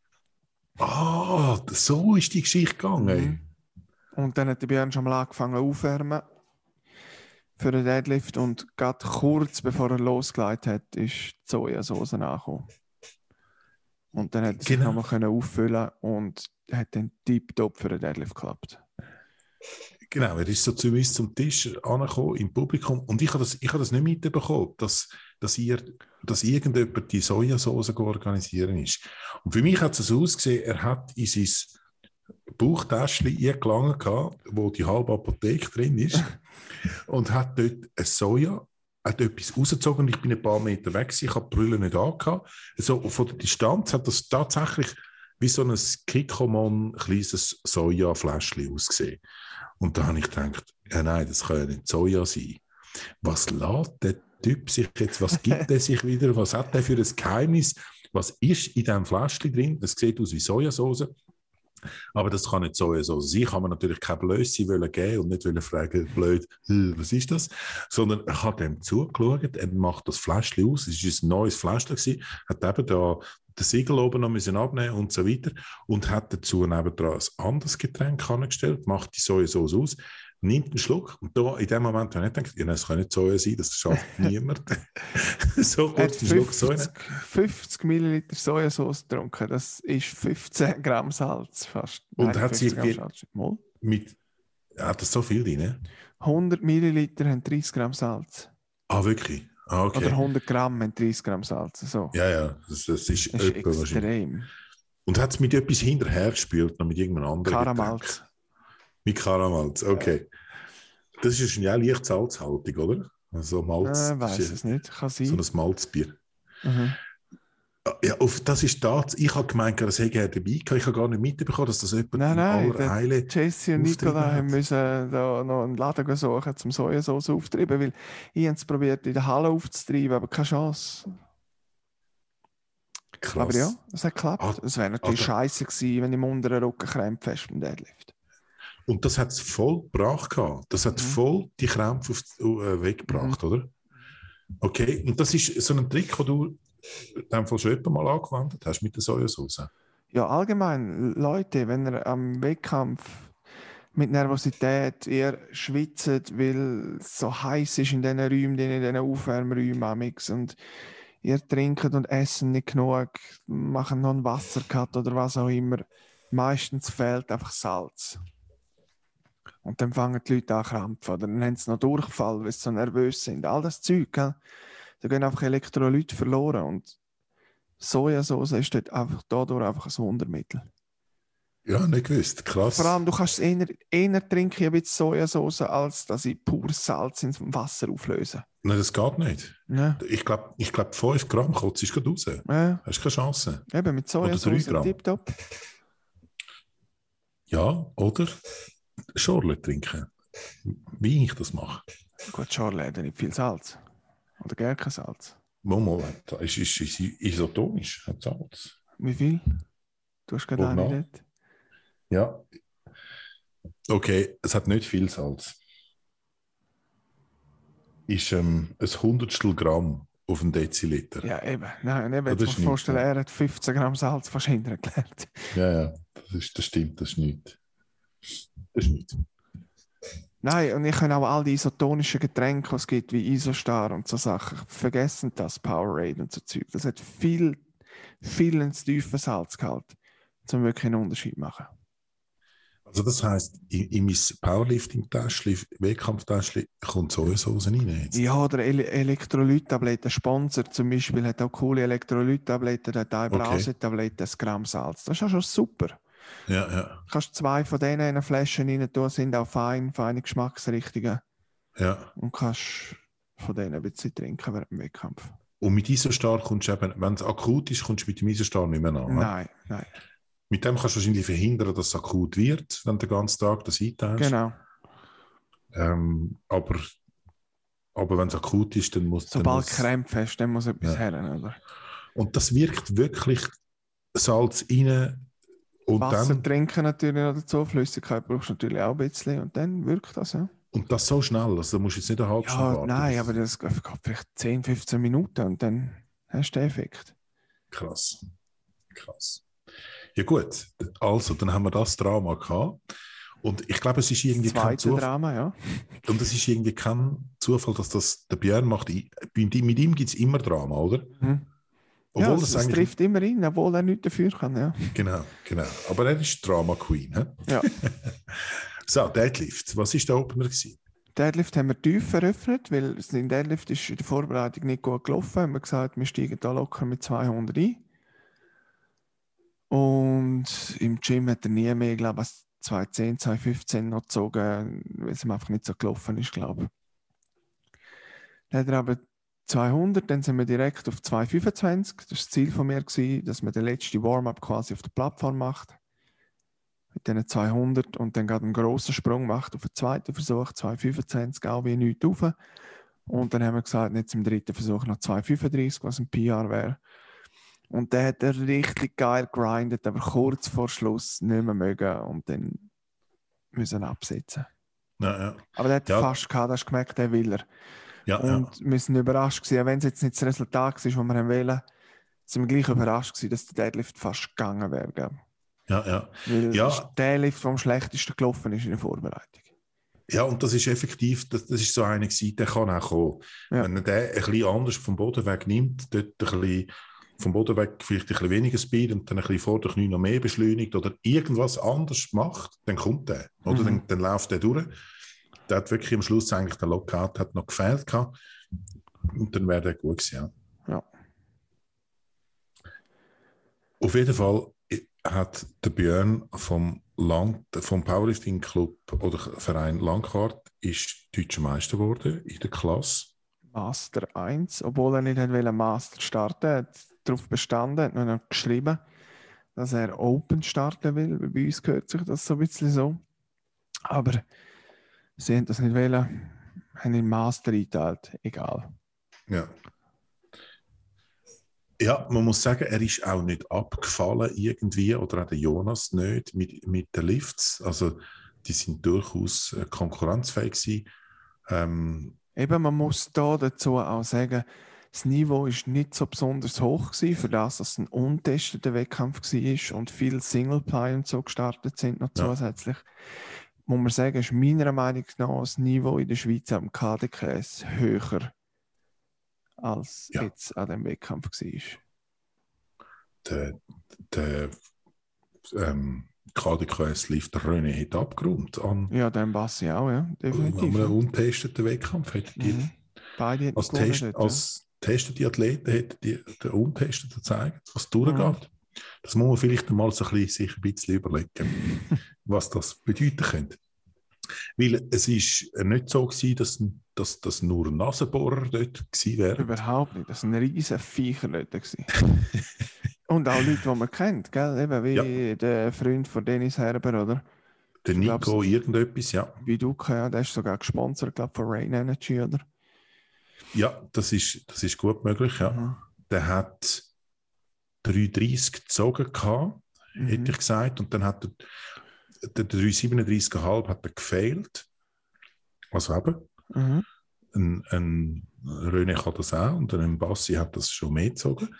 So ist die Geschichte gegangen. Und dann hat der Björn schon mal angefangen aufwärmen für den Deadlift und gerade kurz bevor er losgelegt hat, ist die Sojasauce angekommen. Und dann hat er sich nochmal auffüllen und hat dann tiptop für den Deadlift geklappt. Genau, er ist so zu uns zum Tisch angekommen im Publikum und ich habe das nicht mitbekommen, dass irgendjemand die Sojasauce organisieren ist. Und für mich hat es so ausgesehen, er hat in sein Bauchtäschchen eingelangt, wo die halbe Apotheke drin ist und hat dort eine Soja, hat etwas rausgezogen und ich bin ein paar Meter weg, ich habe die Brille nicht angehabt. Also von der Distanz hat das tatsächlich wie so ein Kikkoman kleines Sojafläschchen ausgesehen. Und da habe ich gedacht, ja nein, das kann ja nicht Soja sein. Was lässt der Typ sich jetzt, was gibt er sich wieder, was hat er für ein Geheimnis, was ist in diesem Fläschchen drin? Das sieht aus wie Sojasauce, aber das kann nicht Sojasauce sein. Kann man natürlich keine Blöße geben und nicht fragen, blöd, was ist das? Sondern er hat dem zugeschaut, er macht das Fläschchen aus, es war ein neues Fläschchen, hat eben da den Siegel oben noch abnehmen und so weiter und hat dazu nebendran ein anderes Getränk angestellt, macht die Sojasauce aus, nimmt einen Schluck und da in dem Moment habe ich gedacht, ja, das kann nicht Soja sein, das schafft niemand. So kurz einen Schluck Soja. 50 Milliliter Sojasauce getrunken, das ist 15 Gramm Salz fast. Und hat sie hat das so viel drin? 100 Milliliter haben 30 Gramm Salz. Ah, wirklich? Ah, okay. Oder 100 Gramm haben 30 Gramm Salz. So. Ja, das ist extrem. Und hat es mit etwas hinterher gespült, noch mit irgendeinem anderen Karamalz. Mit Karamalz, okay. Das ist ja leicht salzhaltig, oder? Also Malz. Weiß es nicht, kann sein. So ein Malzbier. Ja, das ist das. Ich habe gemeint, das hätte er dabei gehabt. Ich habe gar nicht mitbekommen, dass das jemand in aller Eile Jesse und Nicola müssen da noch einen Laden suchen, um Sojasauce aufzutreiben, weil ich habe es probiert, in der Halle aufzutreiben, aber keine Chance. Krass. Aber ja, es hat geklappt. Es wäre natürlich scheiße gewesen, wenn im unteren Rücken Krämpfe hast beim Deadlift. Und das hat es voll gebracht. Das hat voll die Krämpfe weggebracht, oder? Okay, und das ist so ein Trick, den du in dem Fall schon jemand mal angewendet hast mit der Sojasauce? Ja, allgemein, Leute, wenn ihr am Wettkampf mit Nervosität eher schwitzt, weil es so heiß ist in diesen Räumen, in diesen Aufwärmräumen amix, und ihr trinkt und essen nicht genug, machen noch einen Wassercut oder was auch immer. Meistens fehlt einfach Salz. Und dann fangen die Leute an zu krampfen oder dann haben sie noch Durchfall, weil sie so nervös sind. All das Zeug, gell? Da gehen einfach Elektrolyte verloren und Sojasauce ist dort einfach dadurch einfach ein Wundermittel. Ja, nicht gewusst. Krass. Vor allem, du kannst es eher trinken ein bisschen Sojasauce, als dass ich pures Salz ins Wasser auflöse. Nein, das geht nicht. Ja. Ich glaub, 5 Gramm kotzt ist gerade raus. Ja. Hast keine Chance. Eben mit Oder 3 Sojasauce Gramm. tipptopp. Ja, oder Schorle trinken. Wie ich das mache. Gut, Schorle hat ja nicht viel Salz. Oder gar kein Salz. Momo, es ist isotonisch, hat Salz. Wie viel? Du hast gerade eine dort. Ja. Okay, es hat nicht viel Salz. Ist ein Hundertstel Gramm auf einen Deziliter. Ja, eben. Nein, eben. Jetzt Das musst ist du dir vorstellen, nichts, er hat 15 Gramm Salz fast hintergeklärt. Ja, das stimmt, das ist nichts. Das ist nichts. Nein, und ich kann auch all die isotonischen Getränke, die es gibt, wie Isostar und so Sachen, vergessen das, Powerade und so Zeug. Das hat viel ins tiefe Salzgehalt, um wirklich einen Unterschied zu machen. Also das heisst, in mein Powerlifting-Täschchen, Wettkampftäschchen kommt Sojasauce rein jetzt? Ja, oder Elektrolyttabletten. Sponsor zum Beispiel hat auch coole Elektrolyttabletten, der hat auch Brausetabletten, 1 Gramm Salz. Das ist ja schon super. Ja. Du kannst 2 von denen in eine Flasche rein tun, sind auch feine Geschmacksrichtungen. Ja. Und kannst von denen ein bisschen trinken während dem Wettkampf. Und mit Isostar kommst du eben, wenn es akut ist, kommst du mit dem Isostar nicht mehr an. Nein. Mit dem kannst du wahrscheinlich verhindern, dass es akut wird, wenn du den ganzen Tag das einteilst. Genau. Aber wenn es akut ist, dann muss... Sobald du Krämpfe hast, dann muss etwas her, oder? Und das wirkt wirklich Salz rein und Wasser dann... trinken natürlich noch dazu, Flüssigkeit brauchst du natürlich auch ein bisschen und dann wirkt das, ja. Und das so schnell, also da musst du jetzt nicht eine halbe Stunde warten. Nein, aber das geht vielleicht 10, 15 Minuten und dann hast du den Effekt. Krass. Ja gut, also dann haben wir das Drama gehabt. Und ich glaube, es ist irgendwie kein Zufall. Drama, ja. Und es ist irgendwie kein Zufall, dass das der Björn macht. Mit ihm gibt es immer Drama, oder? Mhm. Obwohl ja, es trifft immer ihn, obwohl er nichts dafür kann. Ja. Genau. Aber er ist Drama Queen. He? Ja. So, Deadlift. Was war der Opener gewesen? Deadlift haben wir tief eröffnet, weil in Deadlift ist in der Vorbereitung nicht gut gelaufen. Wir haben gesagt, wir steigen da locker mit 200 ein. Und im Gym hat er nie mehr, glaube ich, 2010, 2015 noch gezogen, weil es ihm einfach nicht so gelaufen ist, glaube ich. Dann hat er aber 200, dann sind wir direkt auf 225. Das war das Ziel von mir, dass man den letzten Warm-up quasi auf der Plattform macht. Mit diesen 200 und dann gerade einen grossen Sprung macht auf den zweiten Versuch, 225, auch wie nichts rauf. Und dann haben wir gesagt, jetzt im dritten Versuch noch 235, was ein PR wäre. Und dann hat er richtig geil gegrindet, aber kurz vor Schluss nicht mehr mögen und dann müssen absetzen. Ja. Aber der hat fast gehabt, hast du gemerkt, der will er. Ja, und wir sind überrascht gewesen, wenn es jetzt nicht das Resultat war, das wir haben wollen, sind wir gleich überrascht gewesen, dass der Deadlift fast gegangen wäre. Ja. Weil das ist der Lift, der am schlechtesten gelaufen ist in der Vorbereitung. Ja, und das ist effektiv, das ist so einer gewesen, der kann auch kommen. Ja. Wenn er den ein bisschen anders vom Boden weg nimmt, dort ein bisschen vom Boden weg vielleicht ein bisschen weniger Speed und dann ein bisschen vor der Knie noch mehr beschleunigt oder irgendwas anderes macht, dann kommt der. Oder dann läuft der durch. Der hat wirklich am Schluss eigentlich der Lockout hat noch gefehlt gehabt. Und dann wäre der gut gewesen. Ja. Auf jeden Fall hat der Björn vom Powerlifting Club oder Verein Langquart ist deutscher Meister geworden in der Klasse. Master 1, obwohl er nicht wollte Master starten, hat darauf bestanden, hat noch geschrieben, dass er Open starten will. Bei uns gehört sich das so ein bisschen so. Aber sie haben das nicht wollen, haben ihn Master eingeteilt. Egal. Ja. Ja, man muss sagen, er ist auch nicht abgefallen irgendwie, oder auch der Jonas nicht mit den Lifts. Also die sind durchaus konkurrenzfähig gewesen. Eben, man muss da dazu auch sagen, das Niveau ist nicht so besonders hoch gewesen, für das, dass es ein untesteter Wettkampf war und viele Singleplayer und so gestartet sind noch zusätzlich. Muss man sagen, ist meiner Meinung nach das Niveau in der Schweiz am KDKS höher als jetzt an dem Wettkampf war. Der KDKS lief der René hat abgerundet an. Ja, den Bassi auch, ja, definitiv. An einem untesteten Wettkampf hätten die beide hätten als testete Athleten hätten die den Untesteten gezeigt, was durchgeht. Das muss man vielleicht mal so sich ein bisschen überlegen, was das bedeuten könnte. Weil es war nicht so gewesen, dass nur Nasenbohrer dort gewesen wären. Überhaupt nicht. Das waren riesen Viecher dort. Und auch Leute, die man kennt, gell? Eben wie der Freund von Dennis Herber, oder? Der Nico, irgendetwas, ja. Wie du, ja, der ist sogar gesponsert, glaube ich, von Rain Energy, oder? Ja, das ist gut möglich, ja. Der hat 3,30 gezogen gehabt, hätte ich gesagt, und dann hat der 3,37,5 hat er gefailt. Also eben. Ein René kann das auch und ein Bassi hat das schon mehr gezogen.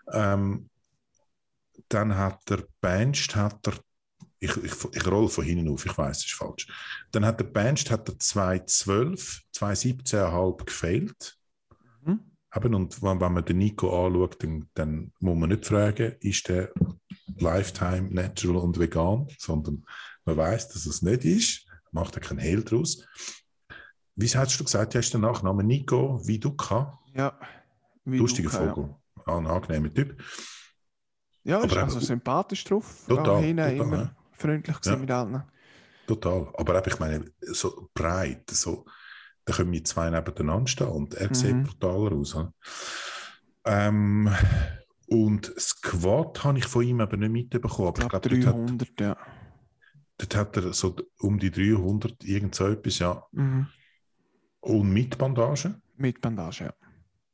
Dann hat er benched, ich rolle von hinten auf, ich weiss, es ist falsch. Dann hat er benched, hat er 2,12, 2,17,5 gefailt. Und wenn man den Nico anschaut, dann muss man nicht fragen, ist der Lifetime, Natural und Vegan, sondern man weiss, dass es nicht ist, macht er keinen Hehl draus. Wie hast du gesagt, hast du den Nachnamen Nico Viduka? Ja, Viduka. Lustiger Vogel, ja. Ein angenehmer Typ. Ja, ist also sympathisch drauf. Total. Immer freundlich mit allen. Total. Aber ich meine, so breit, so, da können wir zwei nebeneinander stehen und er sieht brutaler aus. Und Squat habe ich von ihm aber nicht mitbekommen. Ich glaube 300, ja. Dort hat er so um die 300, irgend so etwas, ja. Und mit Bandage? Mit Bandage, ja.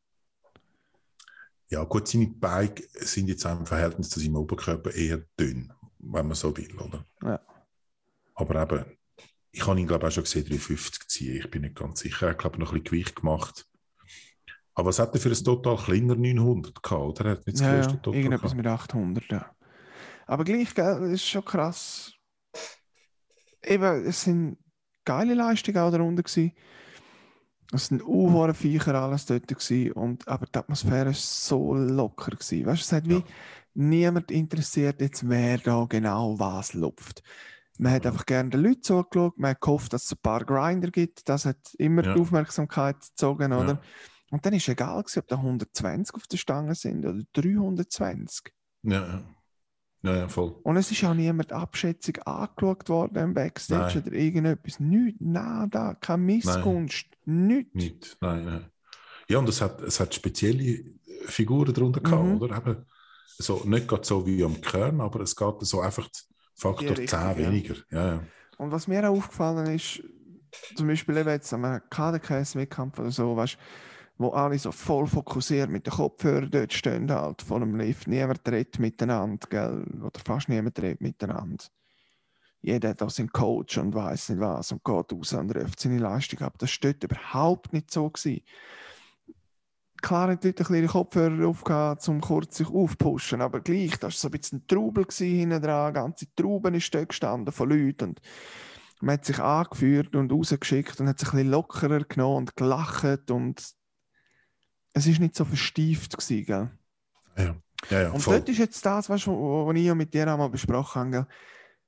Ja, gut, seine Beine sind jetzt auch im Verhältnis zu seinem Oberkörper eher dünn, wenn man so will, oder? Ja. Aber eben, ich habe ihn, glaube ich, auch schon gesehen, 350 ziehen. Ich bin nicht ganz sicher. Er hat, glaube ich, noch ein bisschen Gewicht gemacht. Aber was hat er für ein total kleiner 900 gehabt, oder? Er hat nicht das größte Total irgendetwas gehabt. mit 800, ja. Aber gleich, gell, das ist schon krass. Eben, es sind geile Leistungen auch darunter gewesen. Es waren hohe Viecher alles dort gewesen, aber die Atmosphäre war so locker gewesen. Weißt du, es hat wie niemand interessiert, jetzt wer da genau was lupft. Man hat einfach gerne den Leuten zugeschaut, man hat gehofft, dass es ein paar Grinder gibt, das hat immer die Aufmerksamkeit gezogen, oder? Ja. Und dann war es egal, ob da 120 auf der Stange sind oder 320. Ja, voll. Und es ist auch niemand Abschätzung angeschaut worden im Backstage oder irgendetwas. Nichts, nada, keine Missgunst, nichts. Nein. Ja, und es hat spezielle Figuren darunter gehabt, oder? Eben, so, nicht gerade so wie am Kern, aber es geht so einfach Faktor 10 weniger. Ja. Und was mir auch aufgefallen ist, zum Beispiel eben jetzt am KDKS-Wettkampf oder so, weißt, wo alle so voll fokussiert mit den Kopfhörern dort stehen, halt, vor dem Lift. Niemand redet miteinander, gell? Oder fast niemand redet miteinander. Jeder hat auch seinen Coach und weiss nicht was und geht raus und ruft seine Leistung ab. Das war dort überhaupt nicht so gewesen. Klar haben die Leute ein bisschen ihre Kopfhörer aufgehabt, um kurz sich aufpushen, aber gleich, das war so ein bisschen ein Trubel hinten dran, ganze Trauben ist dort gestanden von Leuten und man hat sich angeführt und rausgeschickt und hat sich ein bisschen lockerer genommen und gelacht und es war nicht so verstieft gewesen, gell? Ja, und voll. dort ist jetzt das, was ich mit dir einmal besprochen habe, gell?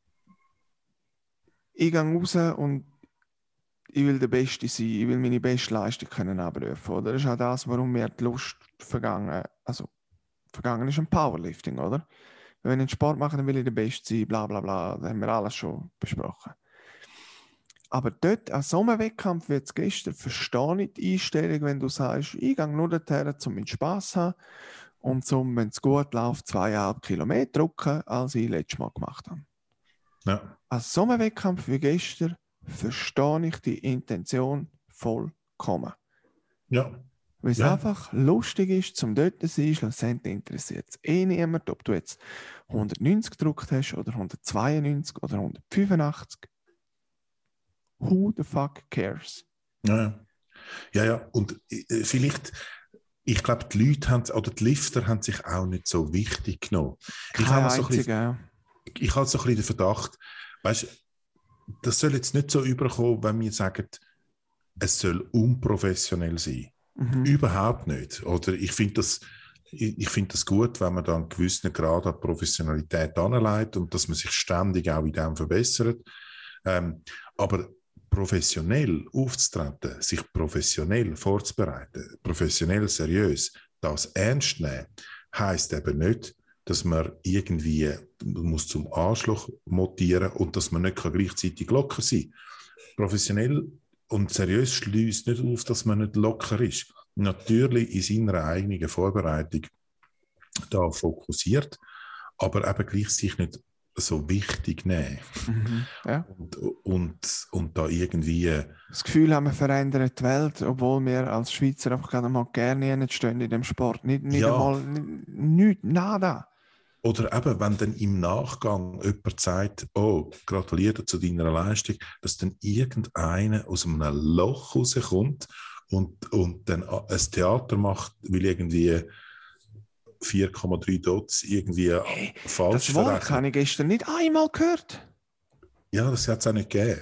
Ich gehe raus und ich will der Beste sein, ich will meine beste Leistung können abrufen, oder? Das ist auch das, warum mir die Lust vergangen ist ein Powerlifting, oder? Wenn ich einen Sport mache, dann will ich der Beste sein, bla bla bla, da haben wir alles schon besprochen. Aber dort, an so einem Wettkampf wie jetzt gestern, verstehe ich die Einstellung, wenn du sagst, ich gehe nur dorthin, um meinen Spass zu haben und wenn es gut läuft, 2,5 Kilometer drücken, als ich letztes Mal gemacht habe. Ja. An so einem Wettkampf wie gestern verstehe ich die Intention vollkommen. Ja. Weil es einfach lustig ist, zum dort zu sein, schlussendlich interessiert es niemand, ob du jetzt 190 gedrückt hast oder 192 oder 185. Who the fuck cares? Ja. Und vielleicht ich glaube, die Leute haben, oder die Lifter haben sich auch nicht so wichtig genommen. Ich habe so ein bisschen den Verdacht, weißt, das soll jetzt nicht so überkommen, wenn wir sagen, es soll unprofessionell sein. Überhaupt nicht. Oder ich finde das gut, wenn man da einen gewissen Grad an Professionalität anlegt und dass man sich ständig auch in dem verbessert. Aber professionell aufzutreten, sich professionell vorzubereiten, professionell seriös, das ernst nehmen, heisst eben nicht, dass man irgendwie muss zum Anschlag montieren und dass man nicht gleichzeitig locker sein kann. Professionell und seriös schließt nicht auf, dass man nicht locker ist. Natürlich in seiner eigenen Vorbereitung da fokussiert, aber eben gleich sich nicht so wichtig nehmen. Ja. Und da irgendwie... Das Gefühl haben, wir verändern die Welt, obwohl wir als Schweizer einfach gerne mal gerne nicht stehen in dem Sport. Nicht einmal, nichts, nada. Oder eben, wenn dann im Nachgang jemand sagt, oh, gratuliere zu deiner Leistung, dass dann irgendeiner aus einem Loch rauskommt und dann ein Theater macht, weil irgendwie 4,3 Dots irgendwie falsch das Wort habe ich gestern nicht einmal gehört. Ja, das hat es auch nicht gegeben.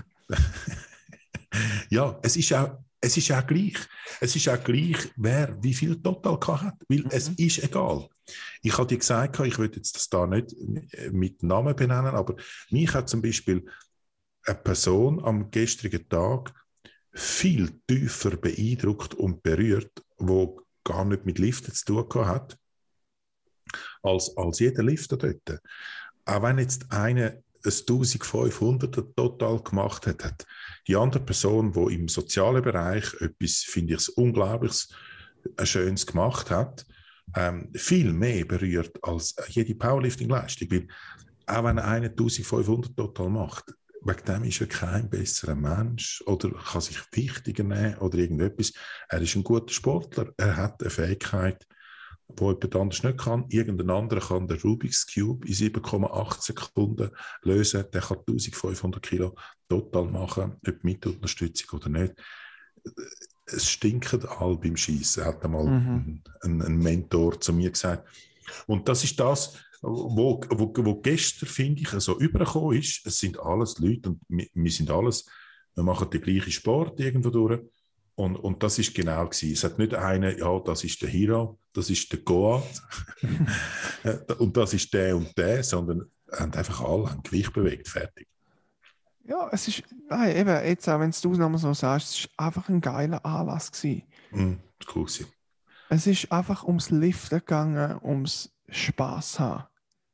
Ja, es ist auch gleich. Es ist auch gleich, wer wie viel Total hat. Weil es ist egal. Ich habe dir gesagt, ich will jetzt das da nicht mit Namen benennen, aber mich hat zum Beispiel eine Person am gestrigen Tag viel tiefer beeindruckt und berührt, wo gar nicht mit Liften zu tun hat, als jeder Lifter dort. Auch wenn jetzt einer ein 1500er Total gemacht hat die andere Person, die im sozialen Bereich etwas, finde ich, Unglaubliches, Schönes gemacht hat, viel mehr berührt als jede Powerlifting-Leistung. Weil auch wenn einer 1500 Total macht, wegen dem ist er kein besserer Mensch oder kann sich wichtiger nehmen oder irgendetwas. Er ist ein guter Sportler. Er hat eine Fähigkeit, die jemand anders nicht kann. Irgendein anderer kann den Rubik's Cube in 7,8 Sekunden lösen. Der kann 1500 Kilo total machen, ob mit Unterstützung oder nicht. Es stinkt all beim Schießen, hat einmal ein Mentor zu mir gesagt. Und das ist das, wo gestern, finde ich, so übergekommen ist. Es sind alles Leute und wir sind alles, wir machen den gleichen Sport irgendwo durch. Und das ist genau gewesen. Es hat nicht einen, ja, das ist der Hiro, das ist der Goat und das ist der und der, sondern haben einfach alle ein Gewicht bewegt, fertig. Ja, es ist, nein, eben, jetzt auch wenn du es nochmal so sagst, es war einfach ein geiler Anlass gewesen. Cool gewesen. Es ist einfach ums Liften gegangen, ums Spass haben.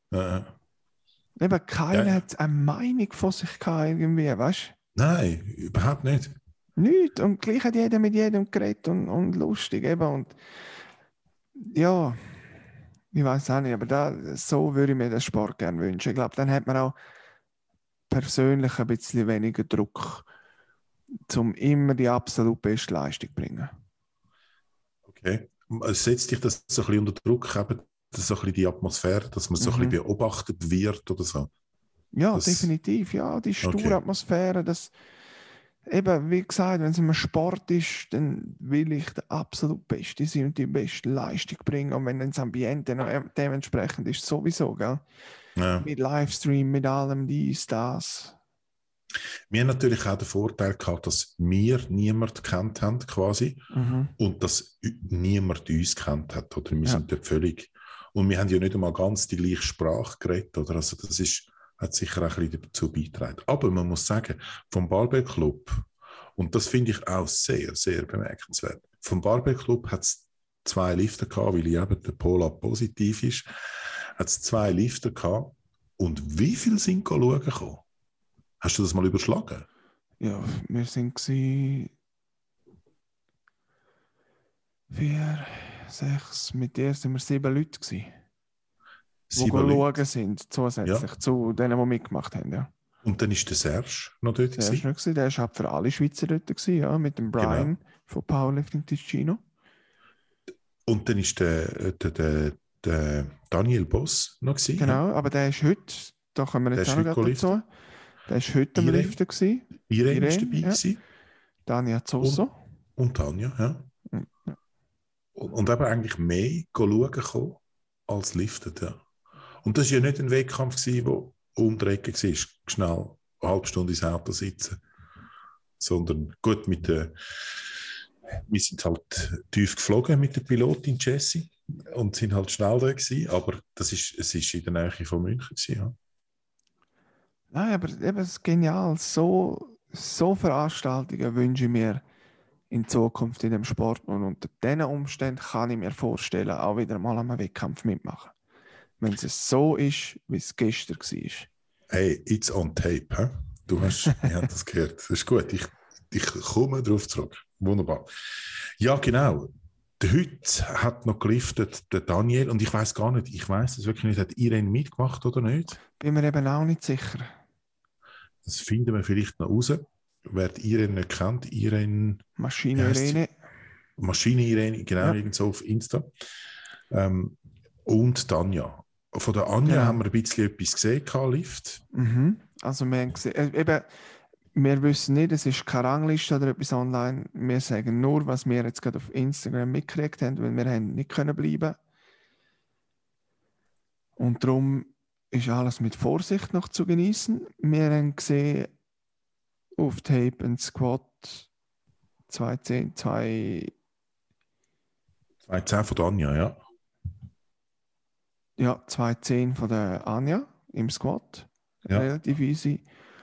Eben, keiner hat eine Meinung von sich gehabt, irgendwie, weißt du? Nein, überhaupt nicht. Nichts. Und gleich hat jeder mit jedem geredet und lustig eben. Und ja, ich weiß auch nicht, aber so würde ich mir den Sport gerne wünschen. Ich glaube, dann hat man auch persönlich ein bisschen weniger Druck, um immer die absolut beste Leistung zu bringen. Okay. Setzt dich das so ein bisschen unter Druck, eben, so ein bisschen die Atmosphäre, dass man so ein bisschen beobachtet wird oder so? Ja, definitiv. Ja, die sture Atmosphäre, das eben, wie gesagt, wenn es im Sport ist, dann will ich der absolut Beste sein und die beste Leistung bringen. Und wenn dann das Ambiente noch dementsprechend ist, sowieso, gell? Ja. Mit Livestream, mit allem dies, das. Wir haben natürlich auch den Vorteil gehabt, dass wir niemanden gekannt haben, quasi, und dass niemand uns gekannt hat. Oder wir sind dort völlig... Und wir haben ja nicht einmal ganz die gleiche Sprache geredet. Oder? Also das hat sicher auch ein bisschen dazu beigetragen. Aber man muss sagen, vom Barbell Club, und das finde ich auch sehr, sehr bemerkenswert, vom Barbell Club hat es 2 Lifter gehabt, weil eben der Pola positiv ist, hat es 2 Lifter gehabt. Und wie viele sind schauen gekommen? Hast du das mal überschlagen? Ja, wir sind 4, 6, mit dir sind wir 7 Leute gewesen. 7 die Leute schauen sind, zusätzlich zu denen, die mitgemacht haben. Ja. Und dann ist der Serge noch dort gewesen? Der war halt für alle Schweizer dort gewesen, ja, mit dem Brian von Powerlifting Ticino. Und dann ist der Daniel Boss noch gewesen. Genau, aber der ist heute, da kommen wir jetzt auch noch dazu, der ist heute am Liften gewesen. Irene ist dabei gewesen. Tanja Zosso. Und Tanja, ja. und eben eigentlich mehr schauen kann als liftet. Ja. Und das war ja nicht ein Wettkampf, der um die Ecke war, schnell eine halbe Stunde ins Auto sitzen. Sondern gut, wir sind halt tief geflogen mit der Pilotin Jessie und sind halt schnell da gewesen, aber es ist in der Nähe von München gewesen, ja. Nein, aber eben das ist genial. So Veranstaltungen wünsche ich mir in Zukunft in dem Sport. Und unter diesen Umständen kann ich mir vorstellen, auch wieder mal am Wettkampf mitmachen. Wenn es so ist, wie es gestern war. Hey, it's on tape, hä? Wir haben das gehört. Das ist gut. Ich komme darauf zurück. Wunderbar. Ja, genau. Der heute hat noch geliftet, der Daniel, und ich weiß gar nicht, ich weiß es wirklich nicht, hat Irene mitgemacht oder nicht? Bin mir eben auch nicht sicher. Das finden wir vielleicht noch raus. Wer die Irene nicht kennt, Irene... Maschine-Irene. Maschine-Irene, genau, Ja. irgend so auf Insta. Und Tanja. Von der Anja Ja. haben wir ein bisschen etwas gesehen, Lift. Mhm. Also wir haben gesehen, eben, wir wissen nicht, es ist keine Rangliste oder etwas online. Wir sagen nur, was wir jetzt gerade auf Instagram mitgekriegt haben, weil wir haben nicht können bleiben. Und darum ist alles mit Vorsicht noch zu genießen. Wir haben gesehen auf Tape ein Squat 210, 210 von der Anja, ja. ja, 210 von der Anja im Squat. Ja. Relativ easy.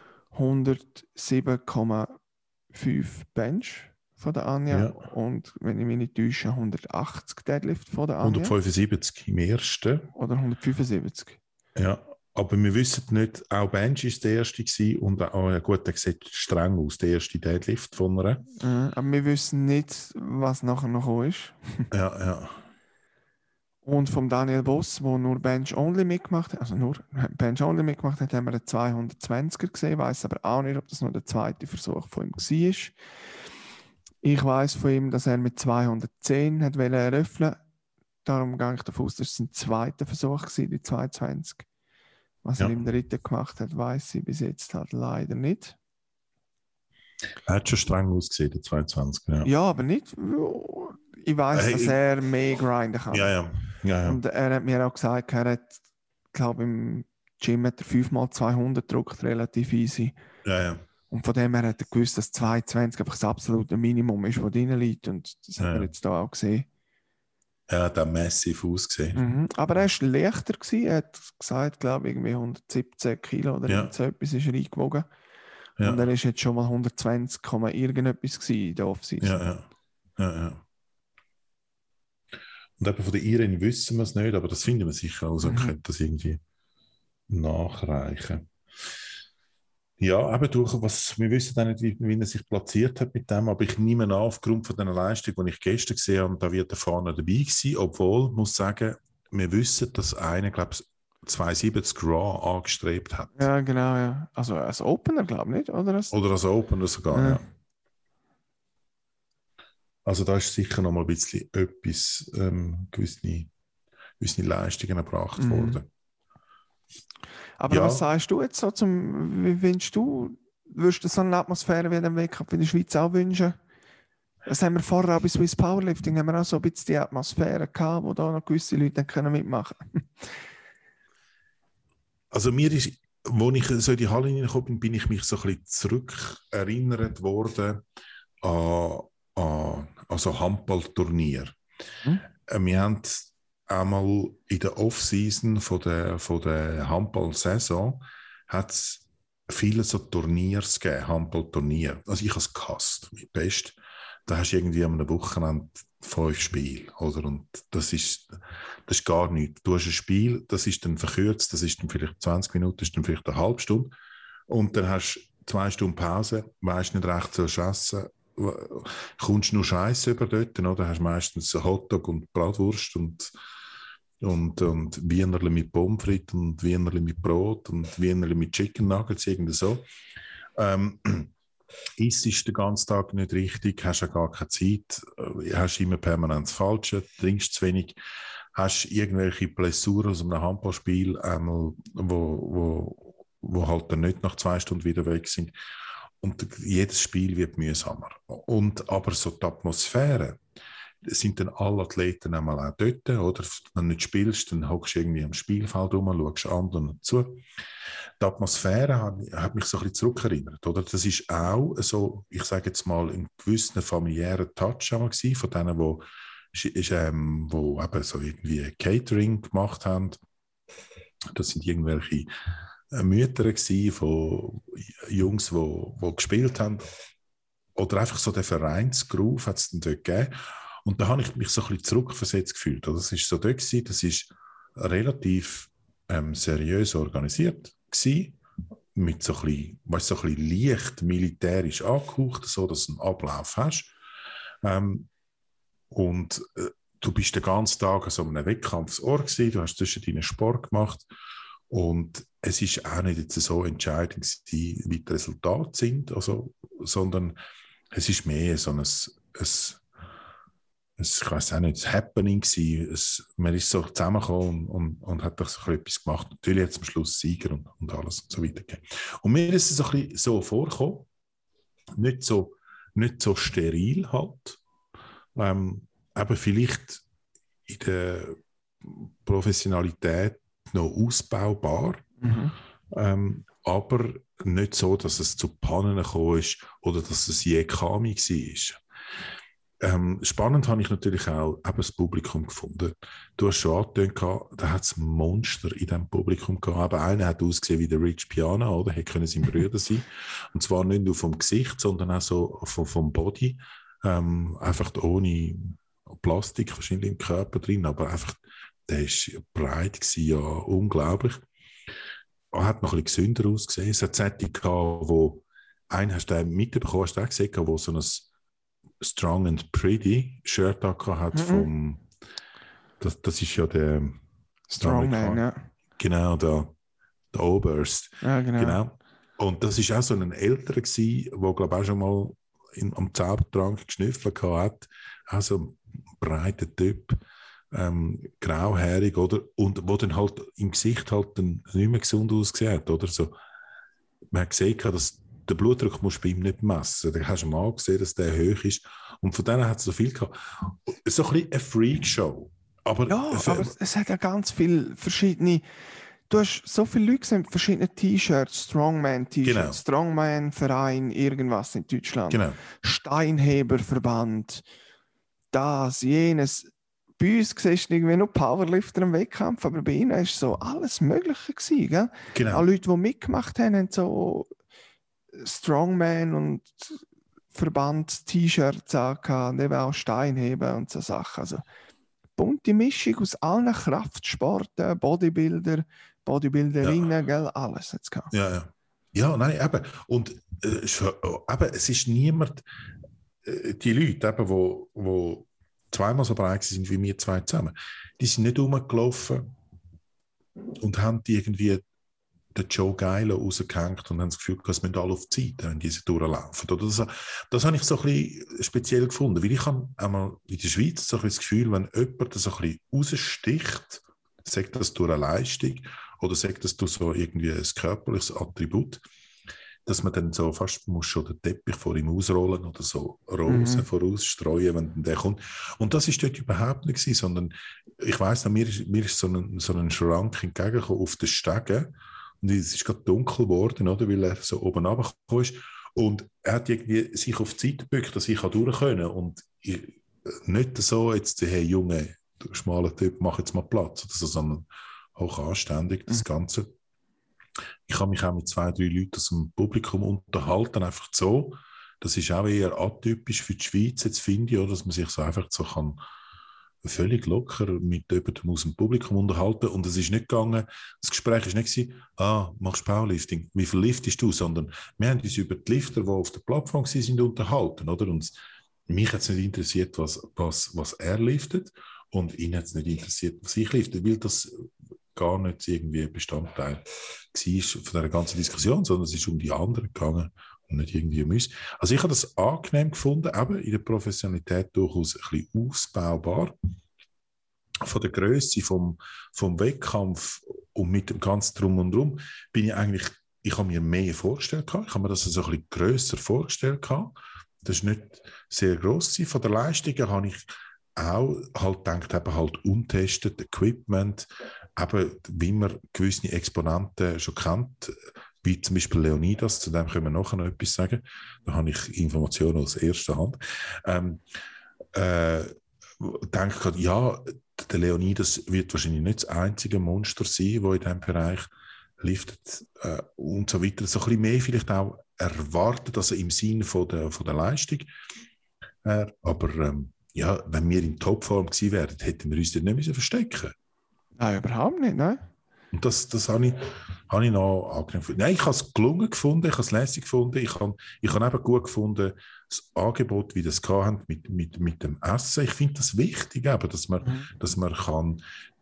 107,5 Bench von der Anja Ja. und, wenn ich mich nicht täusche, 180 Deadlift von der Anja. 175 im ersten. Oder 175. Ja. Aber wir wissen nicht, auch Bench war der erste gewesen und auch, ja gut, der sieht streng aus, der erste Deadlift von einer. Aber wir wissen nicht, was nachher noch gekommen ist. Ja, ja. Und vom Daniel Boss, der nur Bench-Only mitgemacht hat, haben wir einen 220er gesehen. Ich weiss aber auch nicht, ob das noch der zweite Versuch von ihm war. Ich weiss von ihm, dass er mit 210 hat eröffnen wollte. Darum gehe ich davon aus, dass es ein zweiter Versuch war, die 220. Was Ja. er im dritten gemacht hat, weiss ich bis jetzt halt leider nicht. Er hat schon streng ausgesehen, der 22. Ja, Ja, aber nicht. Ich weiss, dass er mehr grinden kann. ja. Und er hat mir auch gesagt, er hat, glaube im Gym hat er 5x200 gedrückt, relativ easy. Ja. Und von dem her hat er gewusst, dass 220 einfach das absolute Minimum ist, das drin liegt. Und das hat er jetzt hier auch gesehen. Er hat auch massiv ausgesehen. Aber er war leichter gewesen. Er hat gesagt, glaube ich, irgendwie 117 Kilo oder so etwas ist er eingewogen. Ja. Und er ist jetzt schon mal 120, irgendetwas gewesen in der Offseason. Ja. Und eben von der Irene wissen wir es nicht, aber das finden wir sicher aus und können das irgendwie nachreichen. Ja, eben wir wissen auch nicht, wie er sich platziert hat mit dem, aber ich nehme an, aufgrund von der Leistung, die ich gestern gesehen habe, da wird er vorne dabei sein, obwohl, muss sagen, wir wissen, dass einer, glaube ich, 270 Raw angestrebt hat. Ja, genau, ja. Also als Opener, glaube ich, nicht? Oder als Opener sogar, ja. Also da ist sicher noch mal ein bisschen etwas, gewisse Leistungen erbracht worden. Aber was sagst du jetzt so wie wünschst du, würdest du so eine Atmosphäre wie den Weltcup in der Schweiz auch wünschen? Das haben wir vorher auch bei Swiss Powerlifting, haben wir auch so ein bisschen die Atmosphäre gehabt, wo da noch gewisse Leute mitmachen können. Also mir ist, als ich so in die Halle hineingekommen bin ich mich so ein bisschen zurückerinnert worden an so Handballturnier. Wir haben einmal in der Off-Season von der Handball-Saison hat es viele so Turniers gegeben, Handballturnier. Also ich habe es gehasst, mit Best. Da hast du irgendwie an einem Wochenende 5 Spiele, oder? Und das ist gar nichts. Du hast ein Spiel, das ist dann verkürzt, das ist dann vielleicht 20 Minuten, das ist dann vielleicht eine halbe Stunde. Und dann hast du 2 Stunden Pause, weißt nicht recht zu essen, kommst nur Scheiße über dort, oder? Hast meistens einen Hotdog und Bratwurst und Wienerli mit Pommes frites und Wienerli mit Brot und Wienerli mit Chicken Nuggets, irgendwie so. Isst den ganzen Tag nicht richtig, hast ja gar keine Zeit, hast immer permanent das Falsche, trinkst zu wenig, hast irgendwelche Blessuren aus einem Handballspiel, wo halt dann nicht nach 2 Stunden wieder weg sind. Und jedes Spiel wird mühsamer. Aber so die Atmosphäre sind dann alle Athleten einmal auch dort, oder? Wenn du nicht spielst, dann hockst du irgendwie am Spielfeld rum, schaust anderen zu. Die Atmosphäre hat mich so ein bisschen zurückerinnert, oder? Das ist auch so, ich sage jetzt mal, ein gewisser familiärer Touch einmal gewesen, von denen, wo eben so irgendwie Catering gemacht haben. Das sind irgendwelche Mütter gewesen, von Jungs, die gespielt haben. Oder einfach so den Vereinsgroove hat es dann dort gegeben. Und da habe ich mich so ein bisschen zurückversetzt gefühlt. Also das war so dort gewesen, das war relativ seriös organisiert gewesen, mit so ein bisschen, weißt, so ein bisschen leicht militärisch angehaucht, so dass du einen Ablauf hast. Du bist den ganzen Tag an so einem Wettkampfsort gewesen, du hast zwischen deinen Sport gemacht und es ist auch nicht jetzt so entscheidend gewesen, wie die Resultate sind, also, sondern es ist mehr so ich weiß auch nicht, ein Happening gewesen. Man ist so zusammengekommen und hat doch so etwas gemacht. Natürlich hat es am Schluss Sieger und alles und so weiter gegeben. Und mir ist es so ein bisschen so vorgekommen, nicht so steril halt, eben vielleicht in der Professionalität noch ausbaubar, aber nicht so, dass es zu Pannen gekommen ist oder dass es je Kami war. Spannend habe ich natürlich auch eben das Publikum gefunden. Du hast schon angetönt, da hat es Monster in diesem Publikum gehabt. Aber einer hat ausgesehen wie der Rich Piana, oder? Hätte können sein Brüder sein. Und zwar nicht nur vom Gesicht, sondern auch so vom Body. Einfach ohne Plastik wahrscheinlich im Körper drin, aber einfach, der war breit gewesen, ja, unglaublich. Er hat noch ein bisschen gesünder ausgesehen. Es hat Sätze gehabt, wo einen hast du mitbekommen, hast du auch gesehen, wo so ein Strong and Pretty Shirt hat vom, das ist ja der Strongman, ja. Genau, der Oberst. Ja, genau. Und das ist auch so ein älterer gewesen, der, glaube ich, auch schon mal am Zaubertrank geschnüffelt hat. Auch so ein breiter Typ, grauhaarig, oder? Und wo dann halt im Gesicht halt dann nicht mehr gesund ausgesehen hat, oder? So, man hat gesehen, dass der Blutdruck musst du bei ihm nicht messen. Da hast du mal gesehen, dass der hoch ist. Und von denen hat es so viel gehabt. So ein bisschen eine Freakshow. Aber es hat ja ganz viele verschiedene. Du hast so viele Leute gesehen mit verschiedenen T-Shirts, Strongman-T-Shirts, genau. Strongman-Verein, irgendwas in Deutschland. Genau. Steinheberverband, das, jenes. Bei uns siehst du irgendwie nur Powerlifter im Wettkampf, aber bei ihnen war so alles Mögliche gewesen, gell? Genau. Auch Leute, die mitgemacht haben, haben so Strongman und Verband-T-Shirts angehabt und eben auch Steinheben und so Sachen. Also bunte Mischung aus allen Kraftsporten, Bodybuilderinnen, gell, alles hat's gehabt. Ja, nein, eben. Und eben, es ist niemand, die Leute, eben, die zweimal so breit sind wie wir zwei zusammen, die sind nicht rumgelaufen und haben die irgendwie den Joe Geilo rausgehängt und haben das Gefühl, dass wir alle auf die Seite, wenn diese durchlaufen. Oder das habe ich so ein bisschen speziell gefunden, weil ich habe einmal in der Schweiz so ein bisschen das Gefühl, wenn jemand das so ein bisschen raussticht, sagt das durch eine Leistung oder sagt das durch so irgendwie ein körperliches Attribut, dass man dann so fast muss schon den Teppich vor ihm ausrollen oder so Rosen vorausstreuen, wenn der kommt. Und das ist dort überhaupt nicht gewesen, sondern ich weiss noch, mir ist so ein Schrank entgegengekommen auf den Stegen. Und es ist gerade dunkel geworden, oder, weil er so oben runtergekommen ist. Und er hat irgendwie sich auf die Seite gebückt, dass ich durch können. Und nicht so, jetzt, hey Junge, du schmaler Typ, mach jetzt mal Platz. Oder so, sondern hoch anständig, das Ganze. Ich habe mich auch mit 2, 3 Leuten aus dem Publikum unterhalten, einfach so. Das ist auch eher atypisch für die Schweiz, jetzt finde ich, oder, dass man sich so einfach so kann völlig locker mit jemandem aus dem Publikum unterhalten. Und es ist nicht gegangen, das Gespräch ist nicht gewesen, machst du Powerlifting, wie viel liftest du, sondern wir haben uns über die Lifter, die auf der Plattform sind, unterhalten, oder? Und mich hat es nicht interessiert, was er liftet, und ihn hat es nicht interessiert, was ich lifte, weil das gar nicht irgendwie Bestandteil war von dieser ganzen Diskussion, sondern es ist um die anderen gegangen und nicht irgendwie um uns. Also ich habe das angenehm gefunden, aber in der Professionalität durchaus ein bisschen ausbaubar. Von der Grösse vom Wettkampf und mit dem ganzen Drum und Drum bin ich habe mir mehr vorgestellt gehabt. Ich habe mir das so ein bisschen grösser vorgestellt gehabt. Das war nicht sehr gross gewesen. Von der Leistung habe ich auch halt denkt, eben halt untestet Equipment, eben, wie man gewisse Exponenten schon kennt, wie zum Beispiel Leonidas, zu dem können wir nachher noch etwas sagen, da habe ich Informationen aus erster Hand, denke gerade, ja, der Leonidas wird wahrscheinlich nicht das einzige Monster sein, das in diesem Bereich liftet und so weiter. So ein bisschen mehr vielleicht auch erwartet, also im Sinne von der Leistung. Aber ja, wenn wir in Topform gewesen wären, hätten wir uns dort nicht verstecken müssen. Nein, überhaupt nicht, nein. Und das habe ich noch angenehm gefunden. Nein, ich habe es gelungen gefunden, ich habe es lässig gefunden, ich habe eben gut gefunden, das Angebot, wie das hatten mit dem Essen. Ich finde das wichtig, eben, dass man kann,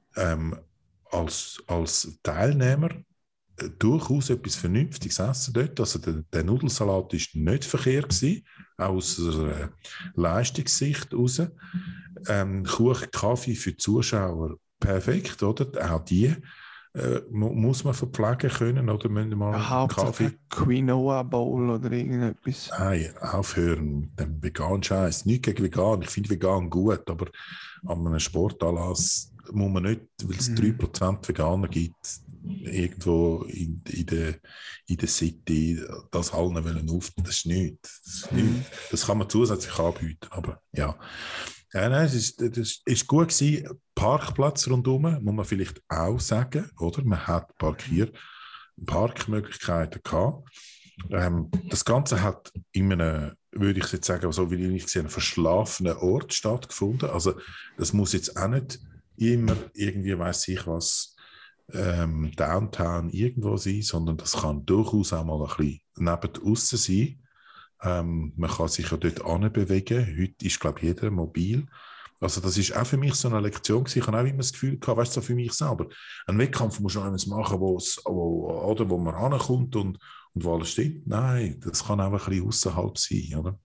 als Teilnehmer durchaus etwas Vernünftiges essen dort. Also der Nudelsalat war nicht verkehrt gewesen, auch aus einer Leistungssicht heraus. Kuchen, Kaffee für die Zuschauer perfekt, oder? Auch die muss man verpflegen können, oder müssen wir mal Hauptsache Kaffee... Quinoa Bowl oder irgendetwas. Nein, aufhören mit dem veganen Scheiß. Nicht gegen vegan, ich finde vegan gut, aber an einem Sportanlass muss man nicht, weil es 3% Veganer gibt, irgendwo in der City, das allen wollen auf, das ist nichts. Das kann man zusätzlich anbieten, aber ja. Ja, nein, das ist gut gewesen. Parkplatz rundherum, muss man vielleicht auch sagen, oder? Man hat Parkmöglichkeiten gehabt. Das Ganze hat in einem, würde ich jetzt sagen, so wie ich sehe, einem verschlafenen Ort stattgefunden. Also das muss jetzt auch nicht immer irgendwie, weiss ich was, Downtown irgendwo sein, sondern das kann durchaus auch mal ein bisschen neben aussen sein. Man kann sich ja dort anbewegen. Heute ist, glaube ich, jeder mobil. Also das ist auch für mich so eine Lektion gewesen. Ich habe auch immer das Gefühl gehabt, weißt du, so für mich selber, einen Wettkampf muss man etwas machen, wo man ankommt und wo alles steht. Nein, das kann auch ein bisschen außerhalb sein, oder?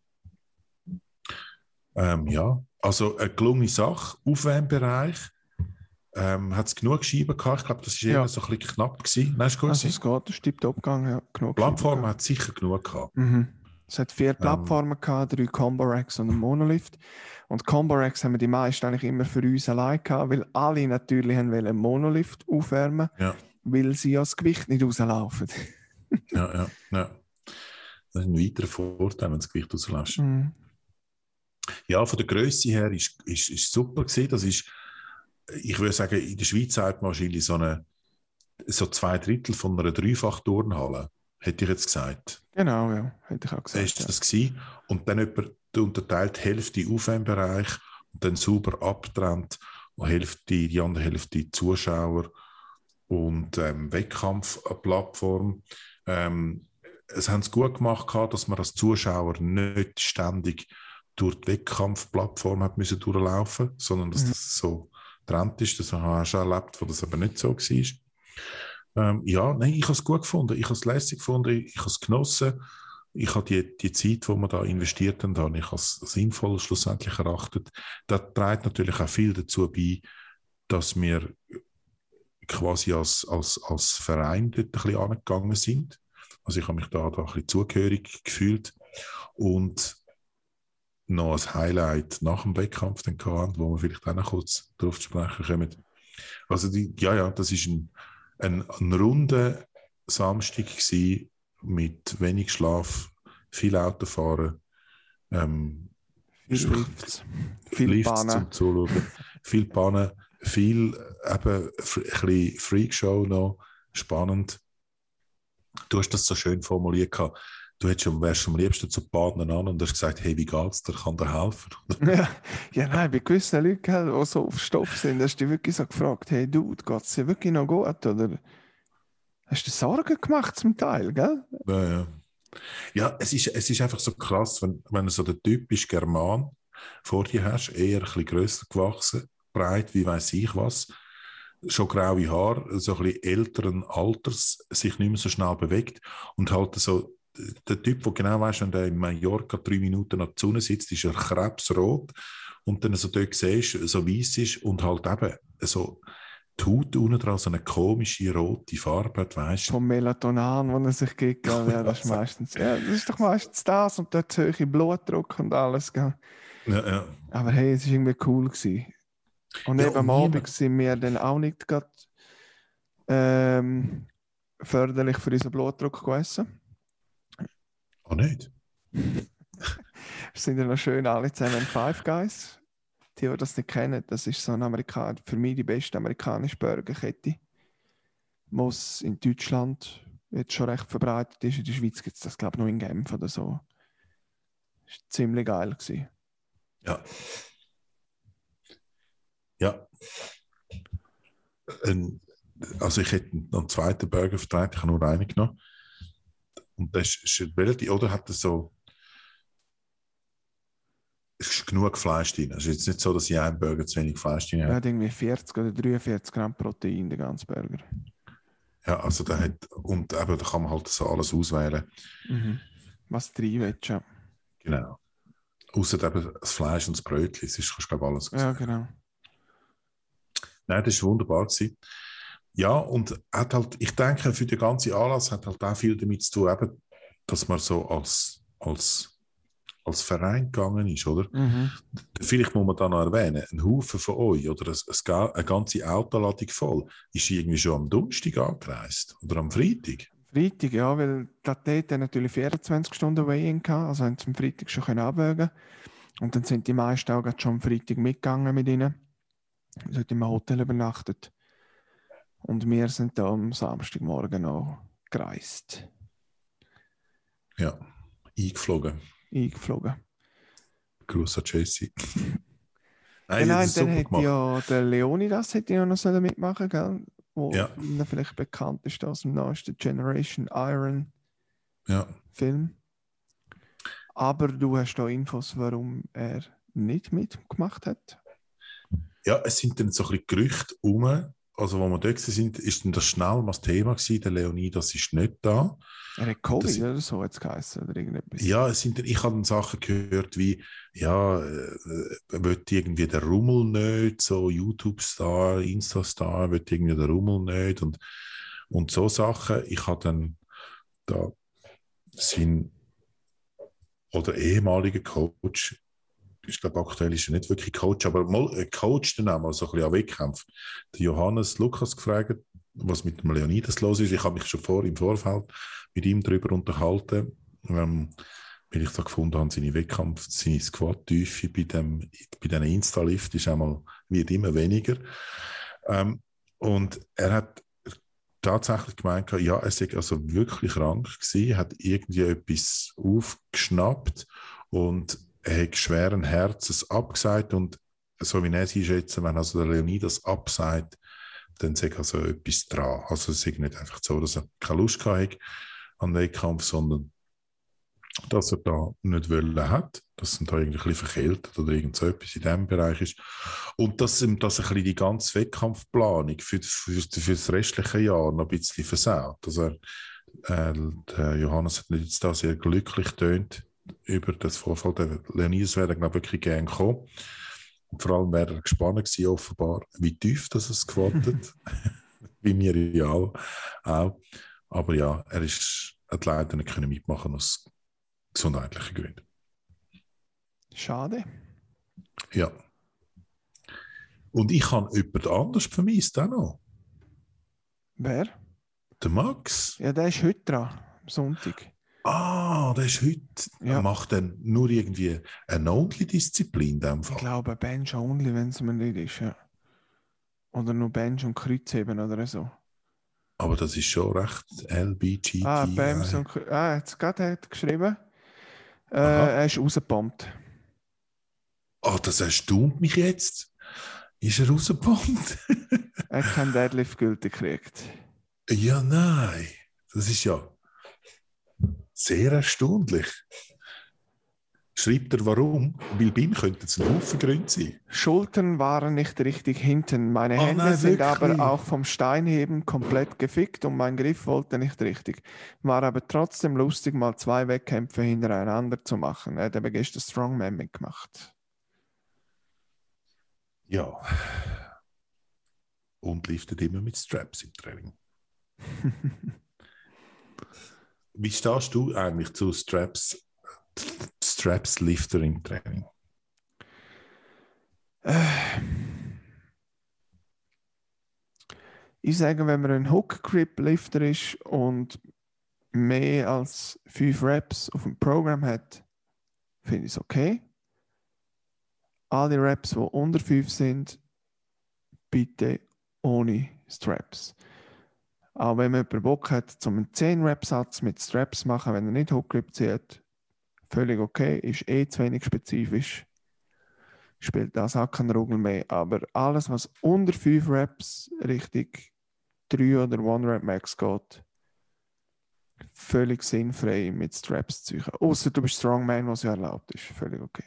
Ja, also eine gelungene Sache. Aufwärmbereich hat es genug Scheiben gehabt. Ich glaube, das war eher so ein bisschen knapp gewesen. Nein, ist gut also es geht, der Stipptop gegangen, ja, genug. Plattform hat sicher genug gehabt. Es hat 4 Plattformen gehabt, 3 Combo-Racks und einen Monolift. Und Combo-Racks haben wir die meisten eigentlich immer für uns allein gehabt, weil alle natürlich einen Monolift aufwärmen, weil sie ja das Gewicht nicht rauslaufen. Ja. Das ist ein weiterer Vorteil, wenn das Gewicht rauslässt. Ja, von der Grösse her ist super gewesen. Das ist, ich würde sagen, in der Schweiz hat man wahrscheinlich so 2/3 von einer Dreifach-Turnhalle, hätte ich jetzt gesagt. Genau, ja, hätte ich auch gesagt. Ist das gewesen. Und dann unterteilt die Hälfte Aufwärmbereich und dann sauber abgetrennt und die andere Hälfte Zuschauer und Wettkampfplattform. Es haben es gut gemacht, dass man als Zuschauer nicht ständig durch die Wettkampfplattform hat müssen durchlaufen, sondern dass das so getrennt ist. Das habe ich schon erlebt, wo das aber nicht so war. Ja, nein, ich habe es gut gefunden. Ich habe es lässig gefunden. Ich habe es genossen. Ich habe die Zeit, die wir da investiert haben, ich habe es sinnvoll schlussendlich erachtet. Das trägt natürlich auch viel dazu bei, dass wir quasi als Verein dort ein bisschen angegangen sind. Also ich habe mich da ein bisschen zugehörig gefühlt. Und noch ein Highlight nach dem Wettkampf dann gehabt, wo wir vielleicht auch noch kurz darauf zu sprechen kommen. Also das ist ein runder Samstag gewesen, mit wenig Schlaf, viel Autofahren, viel Lifts zum Zuschauen, viel Pannen, viel eben ein bisschen Freakshow noch, spannend. Du hast das so schön formuliert gehabt. Du wärst am liebsten zu Partnern an und hast gesagt, hey, wie geht's dir, kann dir helfen? ja, nein, bei gewissen Leuten, die so auf Stopp sind, hast du dich wirklich so gefragt, hey, Dude, geht's dir wirklich noch gut? Oder hast du dir Sorgen gemacht zum Teil, gell? Ja. Ja, es ist einfach so krass, wenn du so der typische German vor dir hast, eher ein bisschen grösser gewachsen, breit, wie weiss ich was, schon graue Haare, so ein bisschen älteren Alters, sich nicht mehr so schnell bewegt und halt so der Typ, der genau weiss, wenn der in Mallorca 3 Minuten an der Sonne sitzt, ist er krebsrot und dann so dort siehst, so weiss ist und halt eben so die Haut unten dran so eine komische rote Farbe hat, weißt du? Vom Melatonin, wo er sich gibt, ja, das ist meistens, ja, das ist doch meistens das und dort höhere Blutdruck und alles, gell? Ja. Aber hey, es war irgendwie cool gewesen. Und Ja, eben am und Abend sind wir dann auch nicht gerade förderlich für unseren Blutdruck gegessen. Oh, nicht? Wir sind ja noch schön alle zusammen in Five Guys. Die das nicht kennen, das ist so für mich die beste amerikanische Burgerkette, was in Deutschland jetzt schon recht verbreitet ist. In der Schweiz gibt es das, glaube ich, noch in Genf oder so. Das war ziemlich geil gewesen. Ja. Ja. Also ich hätte noch einen zweiten Burger verteilt, ich habe nur einen genommen. Und das ist relativ, oder hat das so, es ist genug Fleisch drin. Es ist jetzt nicht so, dass ich einen Burger zu wenig Fleisch drin Er habe. hat irgendwie 40 oder 43 Gramm Protein, der ganze Burger. Ja, also der hat, und eben, da kann man halt so alles auswählen. Mhm. Was du rein willst, ja. Genau. Außer eben das Fleisch und das Brötchen, sonst kannst du glaube alles Ja, auswählen. genau. Nein, das war wunderbar gewesen. Ja, und hat halt, ich denke, für den ganzen Anlass hat halt auch viel damit zu tun, eben, dass man so als Verein gegangen ist, oder? Mhm. Vielleicht muss man da noch erwähnen, ein Haufen von euch oder eine ganze Autoladung voll ist irgendwie schon am Donnerstag angereist oder am Freitag. Freitag, ja, weil der Athlet natürlich 24 Stunden Weigh-in hatte, also haben sie am Freitag schon abwägen. Und dann sind die meisten auch schon am Freitag mitgegangen mit ihnen. Sie sind im Hotel übernachtet. Und wir sind da am Samstagmorgen noch gereist. Ja, eingeflogen. Gruß an Jesse. Nein, Das ist dann super hätte gemacht. ja der Leonidas auch noch mitmachen sollen, wo Ja. vielen vielleicht bekannt ist aus dem neuesten Generation Iron Ja. Film. Aber du hast da Infos, warum er nicht mitgemacht hat? Ja, es sind dann so ein bisschen Gerüchte rum. Also, wo wir dort sind, ist dann das schnell mal das Thema gewesen. Der Leonidas ist nicht da. Er hat Covid oder so jetzt geheißen oder irgendetwas. Ja, ich habe dann Sachen gehört wie, ja, will irgendwie der Rummel nicht, so YouTube-Star, Insta-Star, will irgendwie der Rummel nicht und so Sachen. Ich habe dann da sein oder ehemaliger Coach, ich glaube aktuell ist er nicht wirklich Coach, aber mal Coach dann auch mal so ein bisschen an Wettkampf. Der Johannes Lukas gefragt, was mit dem Leonidas los ist. Ich habe mich schon im Vorfeld mit ihm darüber unterhalten, weil ich da gefunden habe, seine Squat-Tiefe bei diesen Insta-Lift wird immer weniger. Und er hat tatsächlich gemeint, ja, er sei also wirklich krank gewesen, hat irgendwie etwas aufgeschnappt und er hat schweren Herzens abgesagt und so wie er es einschätzt, wenn also der Leonidas absagt, dann sei also etwas dran. Also es ist nicht einfach so, dass er keine Lust hatte an den Wettkampf, sondern dass er da nicht wollen hat, dass er da irgendwie ein bisschen verkältet oder irgend so etwas in diesem Bereich ist. Und dass ihm das ein bisschen die ganze Wettkampfplanung für das restliche Jahr noch ein bisschen versaut. Also der Johannes hat jetzt da sehr glücklich getönt über das Vorfall. Der Leonidas wäre, glaube ich, wirklich gerne gekommen. Und vor allem wäre er gespannt gewesen, offenbar, wie tief das es gewollt wie mir ja auch. Aber ja, hat leider nicht mitmachen aus gesundheitlichen Gründen. Schade. Ja. Und ich habe jemand anders vermisst auch noch. Wer? Der Max. Ja, der ist heute dran, am Sonntag. Ah, der ist heute. Ja. Macht dann nur irgendwie eine Only-Disziplin in dem Fall. Ich glaube, Bench Only, wenn es mir nicht ist. Ja. Oder nur Bench und Kreuzheben oder so. Aber das ist schon recht LBGT. Bench und jetzt gerade hat er geschrieben. Er ist rausgepumpt. Das erstaunt mich jetzt. Ist er rausgepumpt? Er hat keinen Deadlift gültig gekriegt. Ja, nein. Das ist ja sehr erstaunlich. Schreibt er warum? Weil bei ihm könnte es ein Haufen Gründe sein. Schultern waren nicht richtig hinten. Meine Hände sind aber auch vom Steinheben komplett gefickt und mein Griff wollte nicht richtig. War aber trotzdem lustig, mal 2 Wettkämpfe hintereinander zu machen. Er hat aber gestern Strongman mitgemacht. Ja. Und liftet immer mit Straps im Training. Wie stehst du eigentlich zu Straps-Lifter im Training? Ich sage, wenn man ein Hook-Grip-Lifter ist und mehr als 5 Reps auf dem Programm hat, finde ich es okay. Alle Reps, die unter 5 sind, bitte ohne Straps. Auch wenn man jemanden Bock hat, einen 10-Rep-Satz mit Straps zu machen, wenn er nicht Hook-Grip zieht, völlig okay, ist zu wenig spezifisch. Spielt das auch keine Rolle mehr. Aber alles, was unter 5 Reps richtig 3 oder 1 Rep Max geht, völlig sinnfrei mit Straps zu ziehen. Außer du bist Strongman, was ja erlaubt ist. Völlig okay.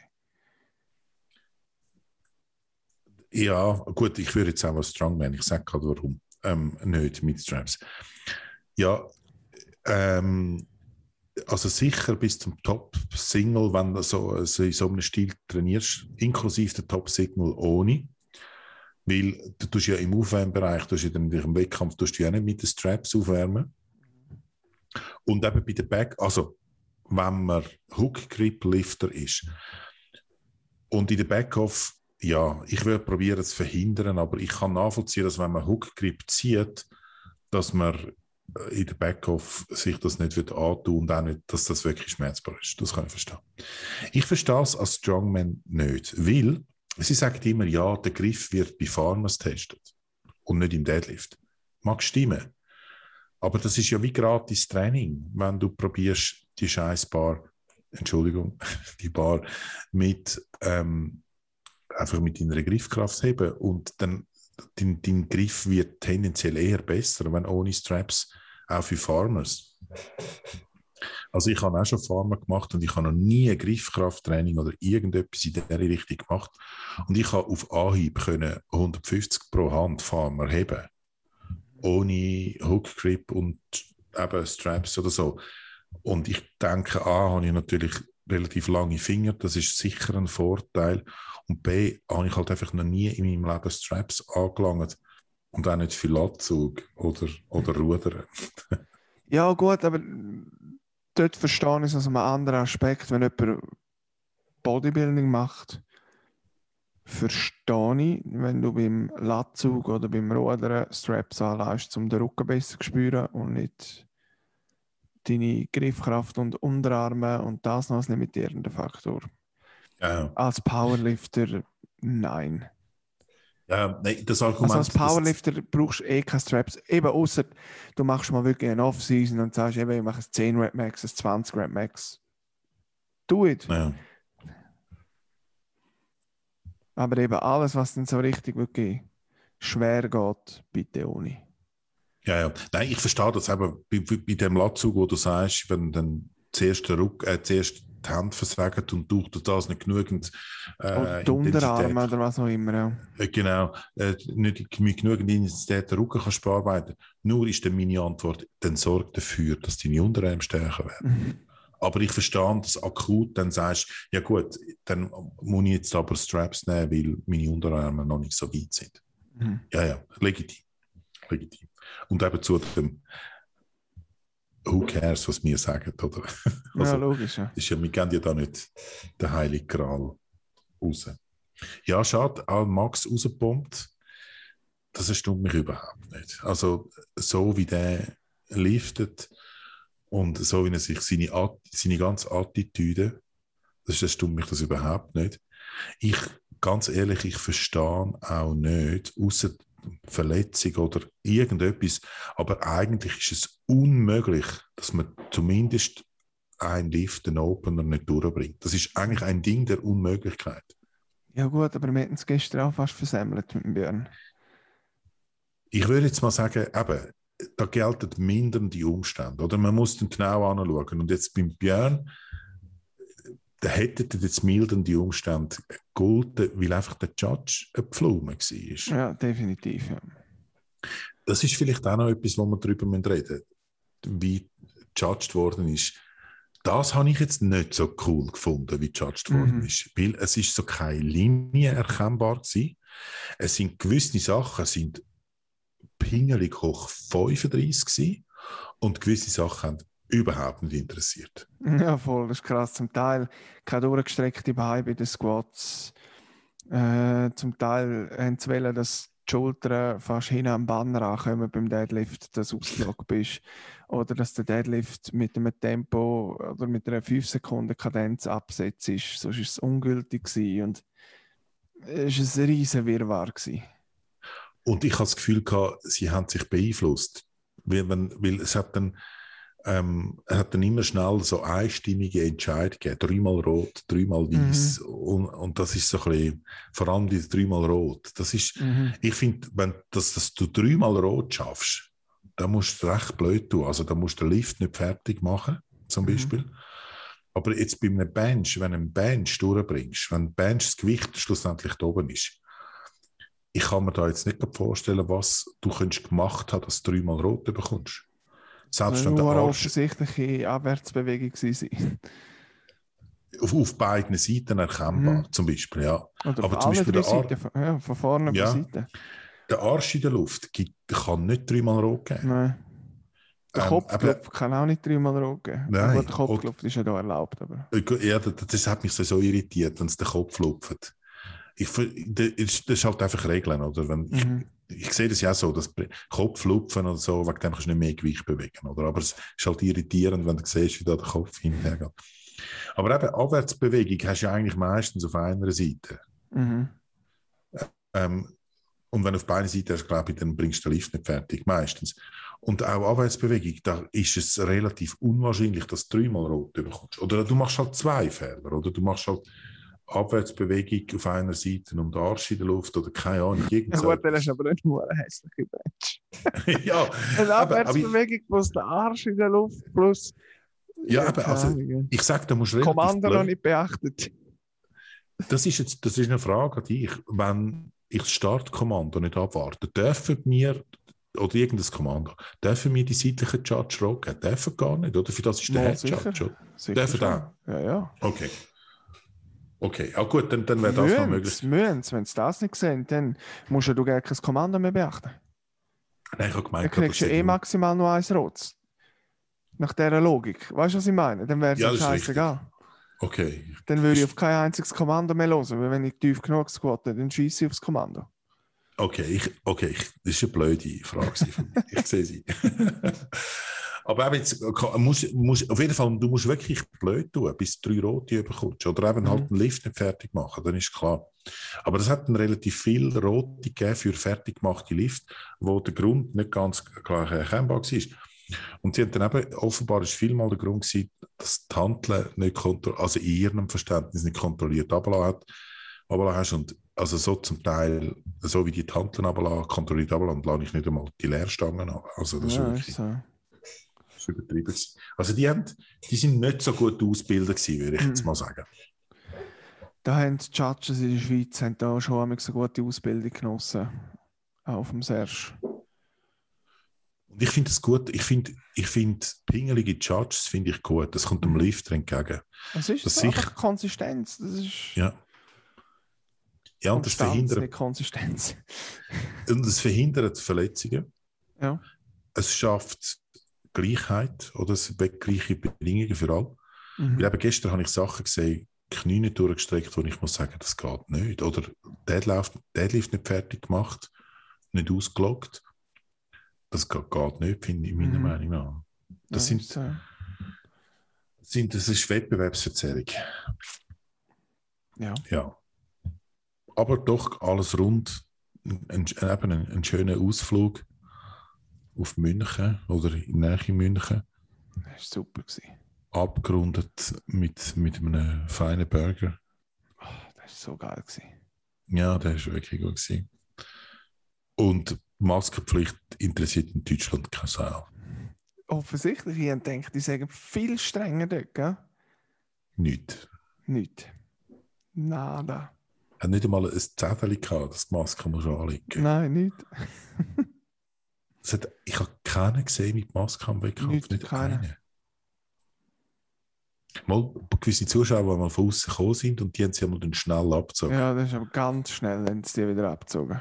Ja, gut, ich würde jetzt auch als Strongman, ich sage gerade warum, nicht mit Straps. Ja, also sicher bis zum Top-Single, wenn du so in so einem Stil trainierst, inklusive der Top-Signal ohne, weil du tust ja im Aufwärmbereich, du tust in dem Wettkampf tust du ja nicht mit den Straps aufwärmen. Und eben bei der Back, also wenn man Hook-Grip-Lifter ist und in der Backoff, ja, ich würde probieren es zu verhindern, aber ich kann nachvollziehen, dass wenn man Hook-Grip zieht, dass man in der Backoff sich das nicht antun und auch nicht, dass das wirklich schmerzbar ist. Das kann ich verstehen. Ich verstehe es als Strongman nicht, weil sie sagen immer, ja, der Griff wird bei Farmers getestet und nicht im Deadlift. Mag stimmen. Aber das ist ja wie gratis Training, wenn du probierst, die Scheißbar, Entschuldigung, die Bar mit einfach mit deiner Griffkraft zu heben und dann dein Griff wird tendenziell eher besser, wenn ohne Straps, auch für Farmers. Also ich habe auch schon Farmer gemacht und ich habe noch nie ein Griffkrafttraining oder irgendetwas in dieser Richtung gemacht und ich habe auf Anhieb können 150 pro Hand Farmer heben, ohne Hook Grip und eben Straps oder so. Und ich denke, A, habe ich natürlich relativ lange Finger, das ist sicher ein Vorteil. Und B, habe ich halt einfach noch nie in meinem Leben Straps angelangt und auch nicht für Latzug oder Rudern. Ja gut, aber dort verstehe ich es aus einem anderen Aspekt. Wenn jemand Bodybuilding macht, verstehe ich, wenn du beim Latzug oder beim Rudern Straps anlegst, um den Rücken besser zu spüren und nicht deine Griffkraft und Unterarme und das noch als limitierender Faktor. Ja. Als Powerlifter, nein. Ja, nein, das Argument... Also als Powerlifter brauchst du keine Straps. Eben, außer du machst mal wirklich eine Off-Season und sagst, eben, ich mache ein 10 Rep Max, ein 20 Rep Max. Do it. Ja. Aber eben alles, was dann so richtig wirklich schwer geht, bitte ohne. Ja. Nein, ich verstehe das eben bei dem Latzug, wo du sagst, wenn dann zuerst die Hand versagt und durch das nicht genügend oder die Unterarme oder was auch immer. Ja. Genau, nicht mit genügend Intensität den Rücken kannst bearbeiten. Nur ist dann meine Antwort, dann sorg dafür, dass deine Unterarme stärker werden. Aber ich verstehe, dass akut dann sagst, ja gut, dann muss ich jetzt aber Straps nehmen, weil meine Unterarme noch nicht so weit sind. Ja, legitim. Und eben zu dem Who cares, was wir sagen, oder? Also, ja, logisch. Ja. Wir geben ja da nicht den Heiligen Gral raus. Ja, schade, Max rausgepumpt, das erstaunt mich überhaupt nicht. Also, so wie der liftet und so wie er sich seine ganze Attitüde, das erstaunt mich das überhaupt nicht. Ganz ehrlich, ich verstehe auch nicht, außer Verletzung oder irgendetwas, aber eigentlich ist es unmöglich, dass man zumindest einen Lift, einen Opener nicht durchbringt. Das ist eigentlich ein Ding der Unmöglichkeit. Ja gut, aber wir hätten es gestern auch fast versemmelt mit dem Björn. Ich würde jetzt mal sagen, eben, da gelten mindernde Umstände. Oder man muss dann genau anschauen. Und jetzt beim Björn, da hätten jetzt mildernde Umstände gegolten, weil einfach der Judge eine Pflume war. Ja, definitiv. Ja. Das ist vielleicht auch noch etwas, wo wir darüber reden müssen, wie judged worden ist. Das habe ich jetzt nicht so cool gefunden, wie judged worden ist. Weil es ist so keine Linie erkennbar gewesen. Es sind gewisse Sachen sind pingelig hoch 35 gewesen und gewisse Sachen haben überhaupt nicht interessiert. Ja, voll, das ist krass. Zum Teil keine durchgestreckte Beine bei den Squats, Zum Teil haben sie wollen, dass die Schultern fast hinten am Banner ankommen beim Deadlift, dass du ausgelockt bist. Oder dass der Deadlift mit einem Tempo oder mit einer 5 Sekunden Kadenz absetzt ist. Sonst war es ungültig gewesen. Und es war ein riesen Wirrwarr gewesen. Und ich habe das Gefühl gehabt, sie haben sich beeinflusst. Weil es hat dann, er hat dann immer schnell so einstimmige Entscheidungen gegeben. 3-mal rot, 3-mal weiß. Und das ist so ein bisschen, vor allem die 3-mal rot. Das ist, ich finde, dass du 3-mal rot schaffst, da musst du recht blöd tun. Also da musst du den Lift nicht fertig machen, zum Beispiel. Aber jetzt bei einem Bench, wenn du einen Bench durchbringst, wenn ein Bench das Gewicht schlussendlich da oben ist, ich kann mir da jetzt nicht vorstellen, was du gemacht haben, dass du 3-mal rot bekommst. Selbst wenn der Arsch... offensichtliche Abwärtsbewegung gewesen. Auf beiden Seiten erkennbar, zum Beispiel, ja. Oder aber auf zum alle Beispiel 3 Seiten, von vorne und von Seiten. Der Arsch in der Luft kann nicht 3-mal rot geben. Nein. Der Kopfklopf kann auch nicht 3-mal rot geben. Nein. Gut, der Kopfklopf ist ja da erlaubt. Aber... Ja, das hat mich so irritiert, wenn es den Kopf klopft. Das ist halt einfach Regeln, oder? Ich sehe das ja auch so, dass Kopflupfen oder so, wegen dem kannst du nicht mehr Gewicht bewegen, oder? Aber es ist halt irritierend, wenn du siehst, wie da der Kopf hinterher geht. Aber eben, Abwärtsbewegung hast du ja eigentlich meistens auf einer Seite. Und wenn du auf beiden Seiten hast, glaube ich, dann bringst du den Lift nicht fertig, meistens. Und auch Abwärtsbewegung, da ist es relativ unwahrscheinlich, dass du 3-mal rot bekommst. Oder du machst halt 2 Fehler, oder? Du machst halt Abwärtsbewegung auf einer Seite und Arsch in der Luft oder keine Ahnung. Ja gut, dann hast du aber nicht nur eine hässliche Bench. Ja. Eine Abwärtsbewegung plus der Arsch in der Luft plus... Ja, aber also, ich sage, da musst du relativ... Kommando noch nicht beachtet. Das ist eine Frage an dich. Wenn ich das Startkommando nicht abwarte, dürfen wir, oder irgendein Kommando, dürfen wir die seitlichen Judge rocken? Dürfen gar nicht, oder? Für das ist der Head Judge. Dürfen auch? Ja. Okay, auch gut, dann wäre das noch möglich. Wenn sie das nicht sehen, dann musst du gar kein Kommando mehr beachten. Nein, ich habe gemeint, dann kriegst du maximal nur 1 Rotes. Nach dieser Logik. Weißt du, was ich meine? Dann wäre es scheißegal. Okay. Dann würde ich auf kein einziges Kommando mehr hören, weil wenn ich tief genug squatte, dann schieße ich aufs Kommando. Okay, das ist eine blöde Frage von mir. Ich sehe sie. Aber eben jetzt, musst, auf jeden Fall, du musst wirklich blöd tun, bis du 3 Rote bekommst. Oder eben halt den Lift nicht fertig machen, dann ist klar. Aber es hat dann relativ viel Rote gegeben für fertig gemachte Lift, wo der Grund nicht ganz klar erkennbar war. Und sie haben dann eben, offenbar ist vielmal der Grund gewesen, dass die Hantel nicht also in ihrem Verständnis nicht kontrolliert runtergelassen hast. Und also so zum Teil, so wie die Hanteln kontrolliert runterlassen, lasse ich nicht einmal die Leerstangen ab. Also das ist wirklich... Das ist übertrieben. Also die sind nicht so gut ausgebildet gewesen, würde ich jetzt mal sagen. Da haben die Judges in der Schweiz da schon eine so gute Ausbildung genossen. Auch auf dem Serge. Und ich finde es gut. Ich finde pingelige Judges finde ich gut. Das kommt dem Lifter entgegen. Das ist so einfach Konsistenz. Das ist ja, und das verhindert... nicht Konsistenz. Und es verhindert Verletzungen. Ja. Es schafft Gleichheit oder es weckt gleiche Bedingungen für alle. Weil eben gestern habe ich Sachen gesehen, Knie nicht durchgestreckt, wo ich muss sagen, das geht nicht. Oder Deadlift nicht fertig gemacht, nicht ausgeloggt. Das geht nicht, finde ich, meiner Meinung nach. Das ist Wettbewerbsverzerrung. Ja. Aber doch alles rund. Ein schöner Ausflug auf München oder in der Nähe München. Das war super. Abgerundet mit einem feinen Burger. Oh, das war so geil. Ja, das war wirklich gut. Und Maskenpflicht interessiert in Deutschland keine Sau. Offensichtlich, ich denke, die sagen viel strenger dort, gell? Nicht. Nada. Hat nicht einmal ein Zettel gehabt, dass die Maske muss anlegen. Nein, nicht. Ich habe keinen gesehen mit Maske am Wettkampf. Nicht keinen. Mal gewisse Zuschauer, die mal von außen gekommen sind und die haben sie dann schnell abgezogen. Ja, das ist aber ganz schnell, wenn sie die wieder abgezogen.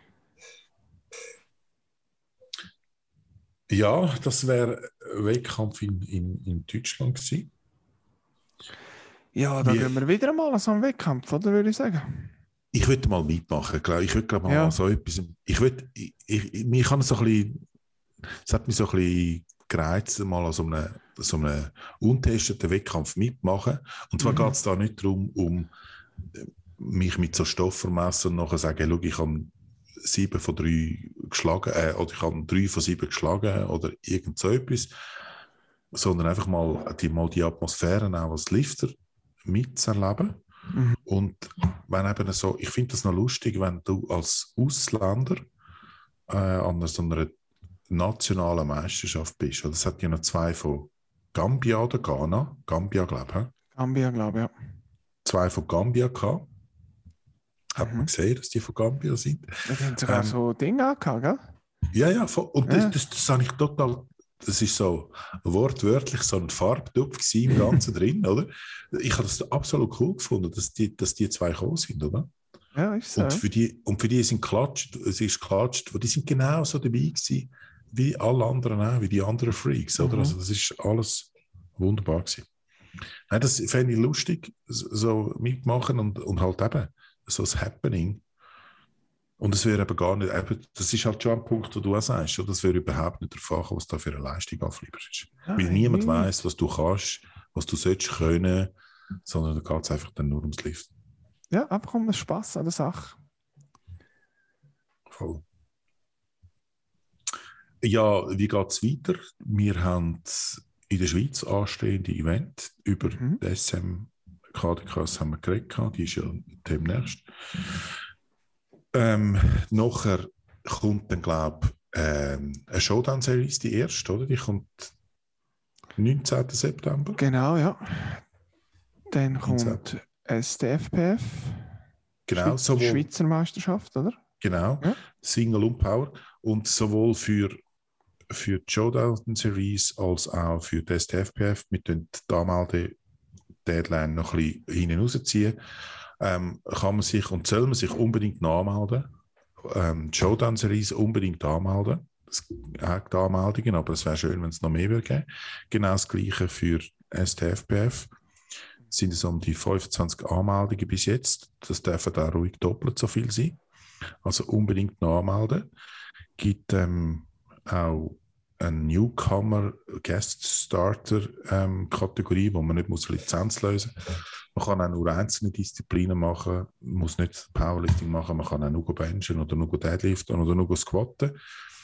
Ja, das wäre ein Wettkampf in Deutschland gewesen. Ja, da gehen wir wieder mal an so einen Wettkampf, oder würde ich sagen? Ich würde mal mitmachen. Ich würde mal Ja. so etwas. Mich kann so ein bisschen, es hat mich so ein bisschen gereizt, mal an so einem untesteten Wettkampf mitmachen. Und zwar geht es da nicht darum, mich mit so Stoff vermessen und nachher sagen, schau, ich habe 7 von 3 geschlagen, oder ich habe 3 von 7 geschlagen oder irgend so etwas, sondern einfach mal die Atmosphäre auch als Lifter mitzuerleben. Und wenn eben so, ich finde das noch lustig, wenn du als Ausländer an so einer nationalen Meisterschaft bist. Das hat ja noch 2 von Gambia oder Ghana. Gambia, glaube ich. Gambia, glaube ich, ja. 2 von Gambia gehabt. Hat man gesehen, dass die von Gambia sind. Ja, die haben sogar so Dinge angehabt, gell? Ja, voll. Und Ja. das habe ich total. Das ist so wortwörtlich so ein Farbtupf im Ganzen drin, oder? Ich habe das absolut cool gefunden, dass die 2 gekommen sind, oder? Ja, ist so. Und für die sind klatscht, es ist klatscht, die sind genauso dabei gewesen, wie alle anderen auch, wie die anderen Freaks, oder? Also das ist alles wunderbar gewesen. Nein, das fände ich lustig, so mitmachen und halt eben so das Happening. Und es wäre eben gar nicht, das ist halt schon ein Punkt, wo du auch sagst, oder? Das wäre überhaupt nicht erfahren, was da für eine Leistung ablieferst. Weil niemand weiss, was du kannst, was du sollst können, sondern da geht es einfach dann nur ums Liften. Ja, einfach um den Spass an der Sache. Voll. Ja, wie geht es weiter? Wir haben in der Schweiz anstehende Event über die SM KDKs haben wir geredet, die ist ja demnächst. Nachher kommt dann, glaube ich, eine Showdown-Serie, die erste, oder? Die kommt 19. September. Genau, ja. Dann kommt STFPF. Genau, sowohl Schweizer Meisterschaft, oder? Genau, ja. Single und Power. Und sowohl für die Showdown-Series als auch für die STFPF mit den Anmelde-Deadline noch ein bisschen hinten rausziehen. Kann man sich und soll man sich unbedingt anmelden. Die Showdown-Series unbedingt anmelden. Das hat die Anmeldungen, aber es wäre schön, wenn es noch mehr würde geben. Genau das Gleiche für STFPF. Es sind um die 25 Anmeldungen bis jetzt. Das dürfen auch ruhig doppelt so viel sein. Also unbedingt noch anmelden. Gibt auch eine Newcomer Guest Starter Kategorie, wo man nicht muss Lizenz lösen muss. Man kann auch nur einzelne Disziplinen machen, man muss nicht Powerlifting machen, man kann auch nur benchen oder nur Deadliften oder nur squatten.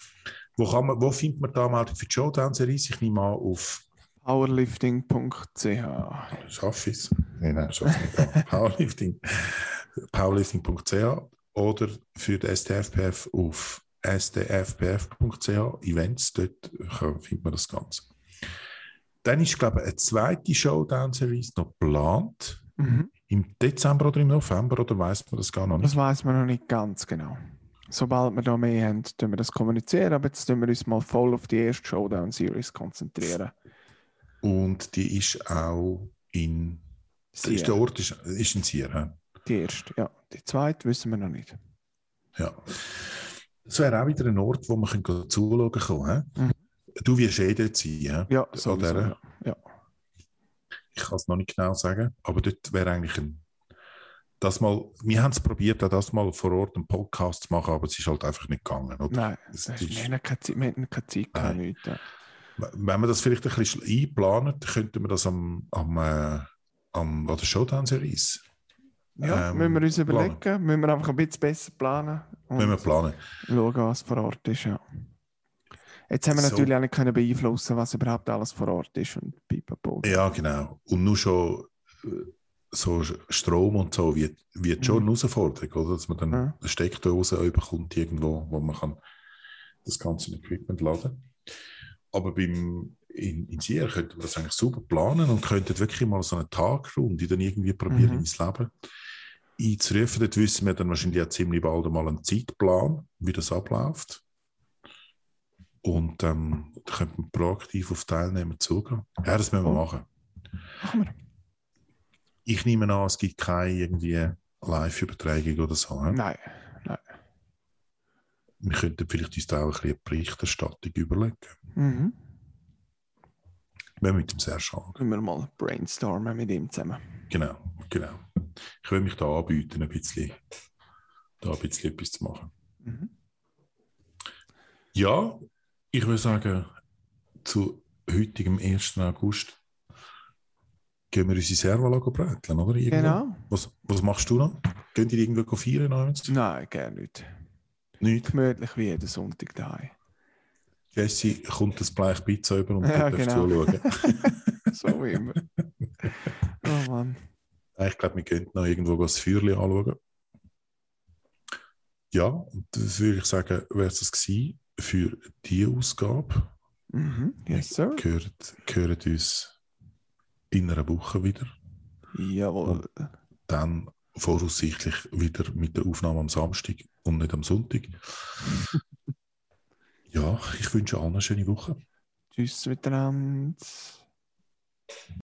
Wo findet man die Anmeldung für die Showdown-Series? Ich nehme an auf powerlifting.ch. Schaffe ich es? Nein, schaffe ich nicht. Powerlifting.ch oder für die STFPF auf stfpf.ch Events, dort findet man das Ganze. Dann ist, glaube ich, eine zweite Showdown-Series noch geplant. Im Dezember oder im November, oder weiss man das gar noch nicht? Das weiss man noch nicht ganz genau. Sobald wir da mehr haben, tun wir das kommunizieren, aber jetzt tun wir uns mal voll auf die erste Showdown-Series konzentrieren. Und die ist auch in... Sierre. Der Ort ist in Sierre. Die erste, ja. Die zweite wissen wir noch nicht. Ja. Das wäre auch wieder ein Ort, wo man zuschauen kann. Du wirst dort sein. Ja, sowieso, ja. Ich kann es noch nicht genau sagen, aber dort wäre eigentlich wir haben es probiert, auch das mal vor Ort einen Podcast zu machen, aber es ist halt einfach nicht gegangen. Oder? Nein, wir hatten keine Zeit, nichts. Ja. Wenn wir das vielleicht ein bisschen einplanen, könnten wir das an der Showdown-Series müssen wir uns überlegen, müssen wir einfach ein bisschen besser planen. Müssen wir planen. Schauen, was vor Ort ist, ja. Jetzt haben wir natürlich auch nicht können beeinflussen, was überhaupt alles vor Ort ist und pipapo. Ja, genau. Und nur schon so Strom und so wird schon eine Herausforderung, oder? Dass man dann eine Steckdose bekommt irgendwo, wo man kann das ganze Equipment laden. Aber in Sierre könnte man das eigentlich super planen und könnte wirklich mal so eine Tagrunde dann irgendwie probieren, ins Leben einzurufen. Dort wissen wir dann wahrscheinlich auch ziemlich bald mal einen Zeitplan, wie das abläuft. Und da könnte man proaktiv auf Teilnehmer zugehen. Ja, das müssen wir machen. Machen wir. Ich nehme an, es gibt keine irgendwie Live-Übertragung oder so. Nein. Wir könnten vielleicht uns da auch ein bisschen eine Berichterstattung überlegen. Wenn wir mit dem Serge schauen. Können wir mal brainstormen mit ihm zusammen. Genau. Ich will mich da anbieten, ein bisschen da ein bisschen etwas zu machen. Mhm. Ja, ich würde sagen, zu heutigem 1. August gehen wir unsere Servo bräteln, oder? Irgendwo. Genau. Was machst du noch? Gehen die irgendwo feiern abends? Nein, gerne nicht. Nicht? Gemütlich wie jeden Sonntag daheim. Jesse kommt das Bleich Pizza über und Ja, du darfst genau. zuschauen. So wie immer. Oh Mann. Ich glaube, wir könnten noch irgendwo das Feuerchen anschauen. Ja, und das würde ich sagen, wäre es gewesen für diese Ausgabe. Mhm. Yes, sir. Hören uns in einer Woche wieder. Jawohl. Dann voraussichtlich wieder mit der Aufnahme am Samstag und nicht am Sonntag. Ja, ich wünsche allen eine schöne Woche. Tschüss miteinander.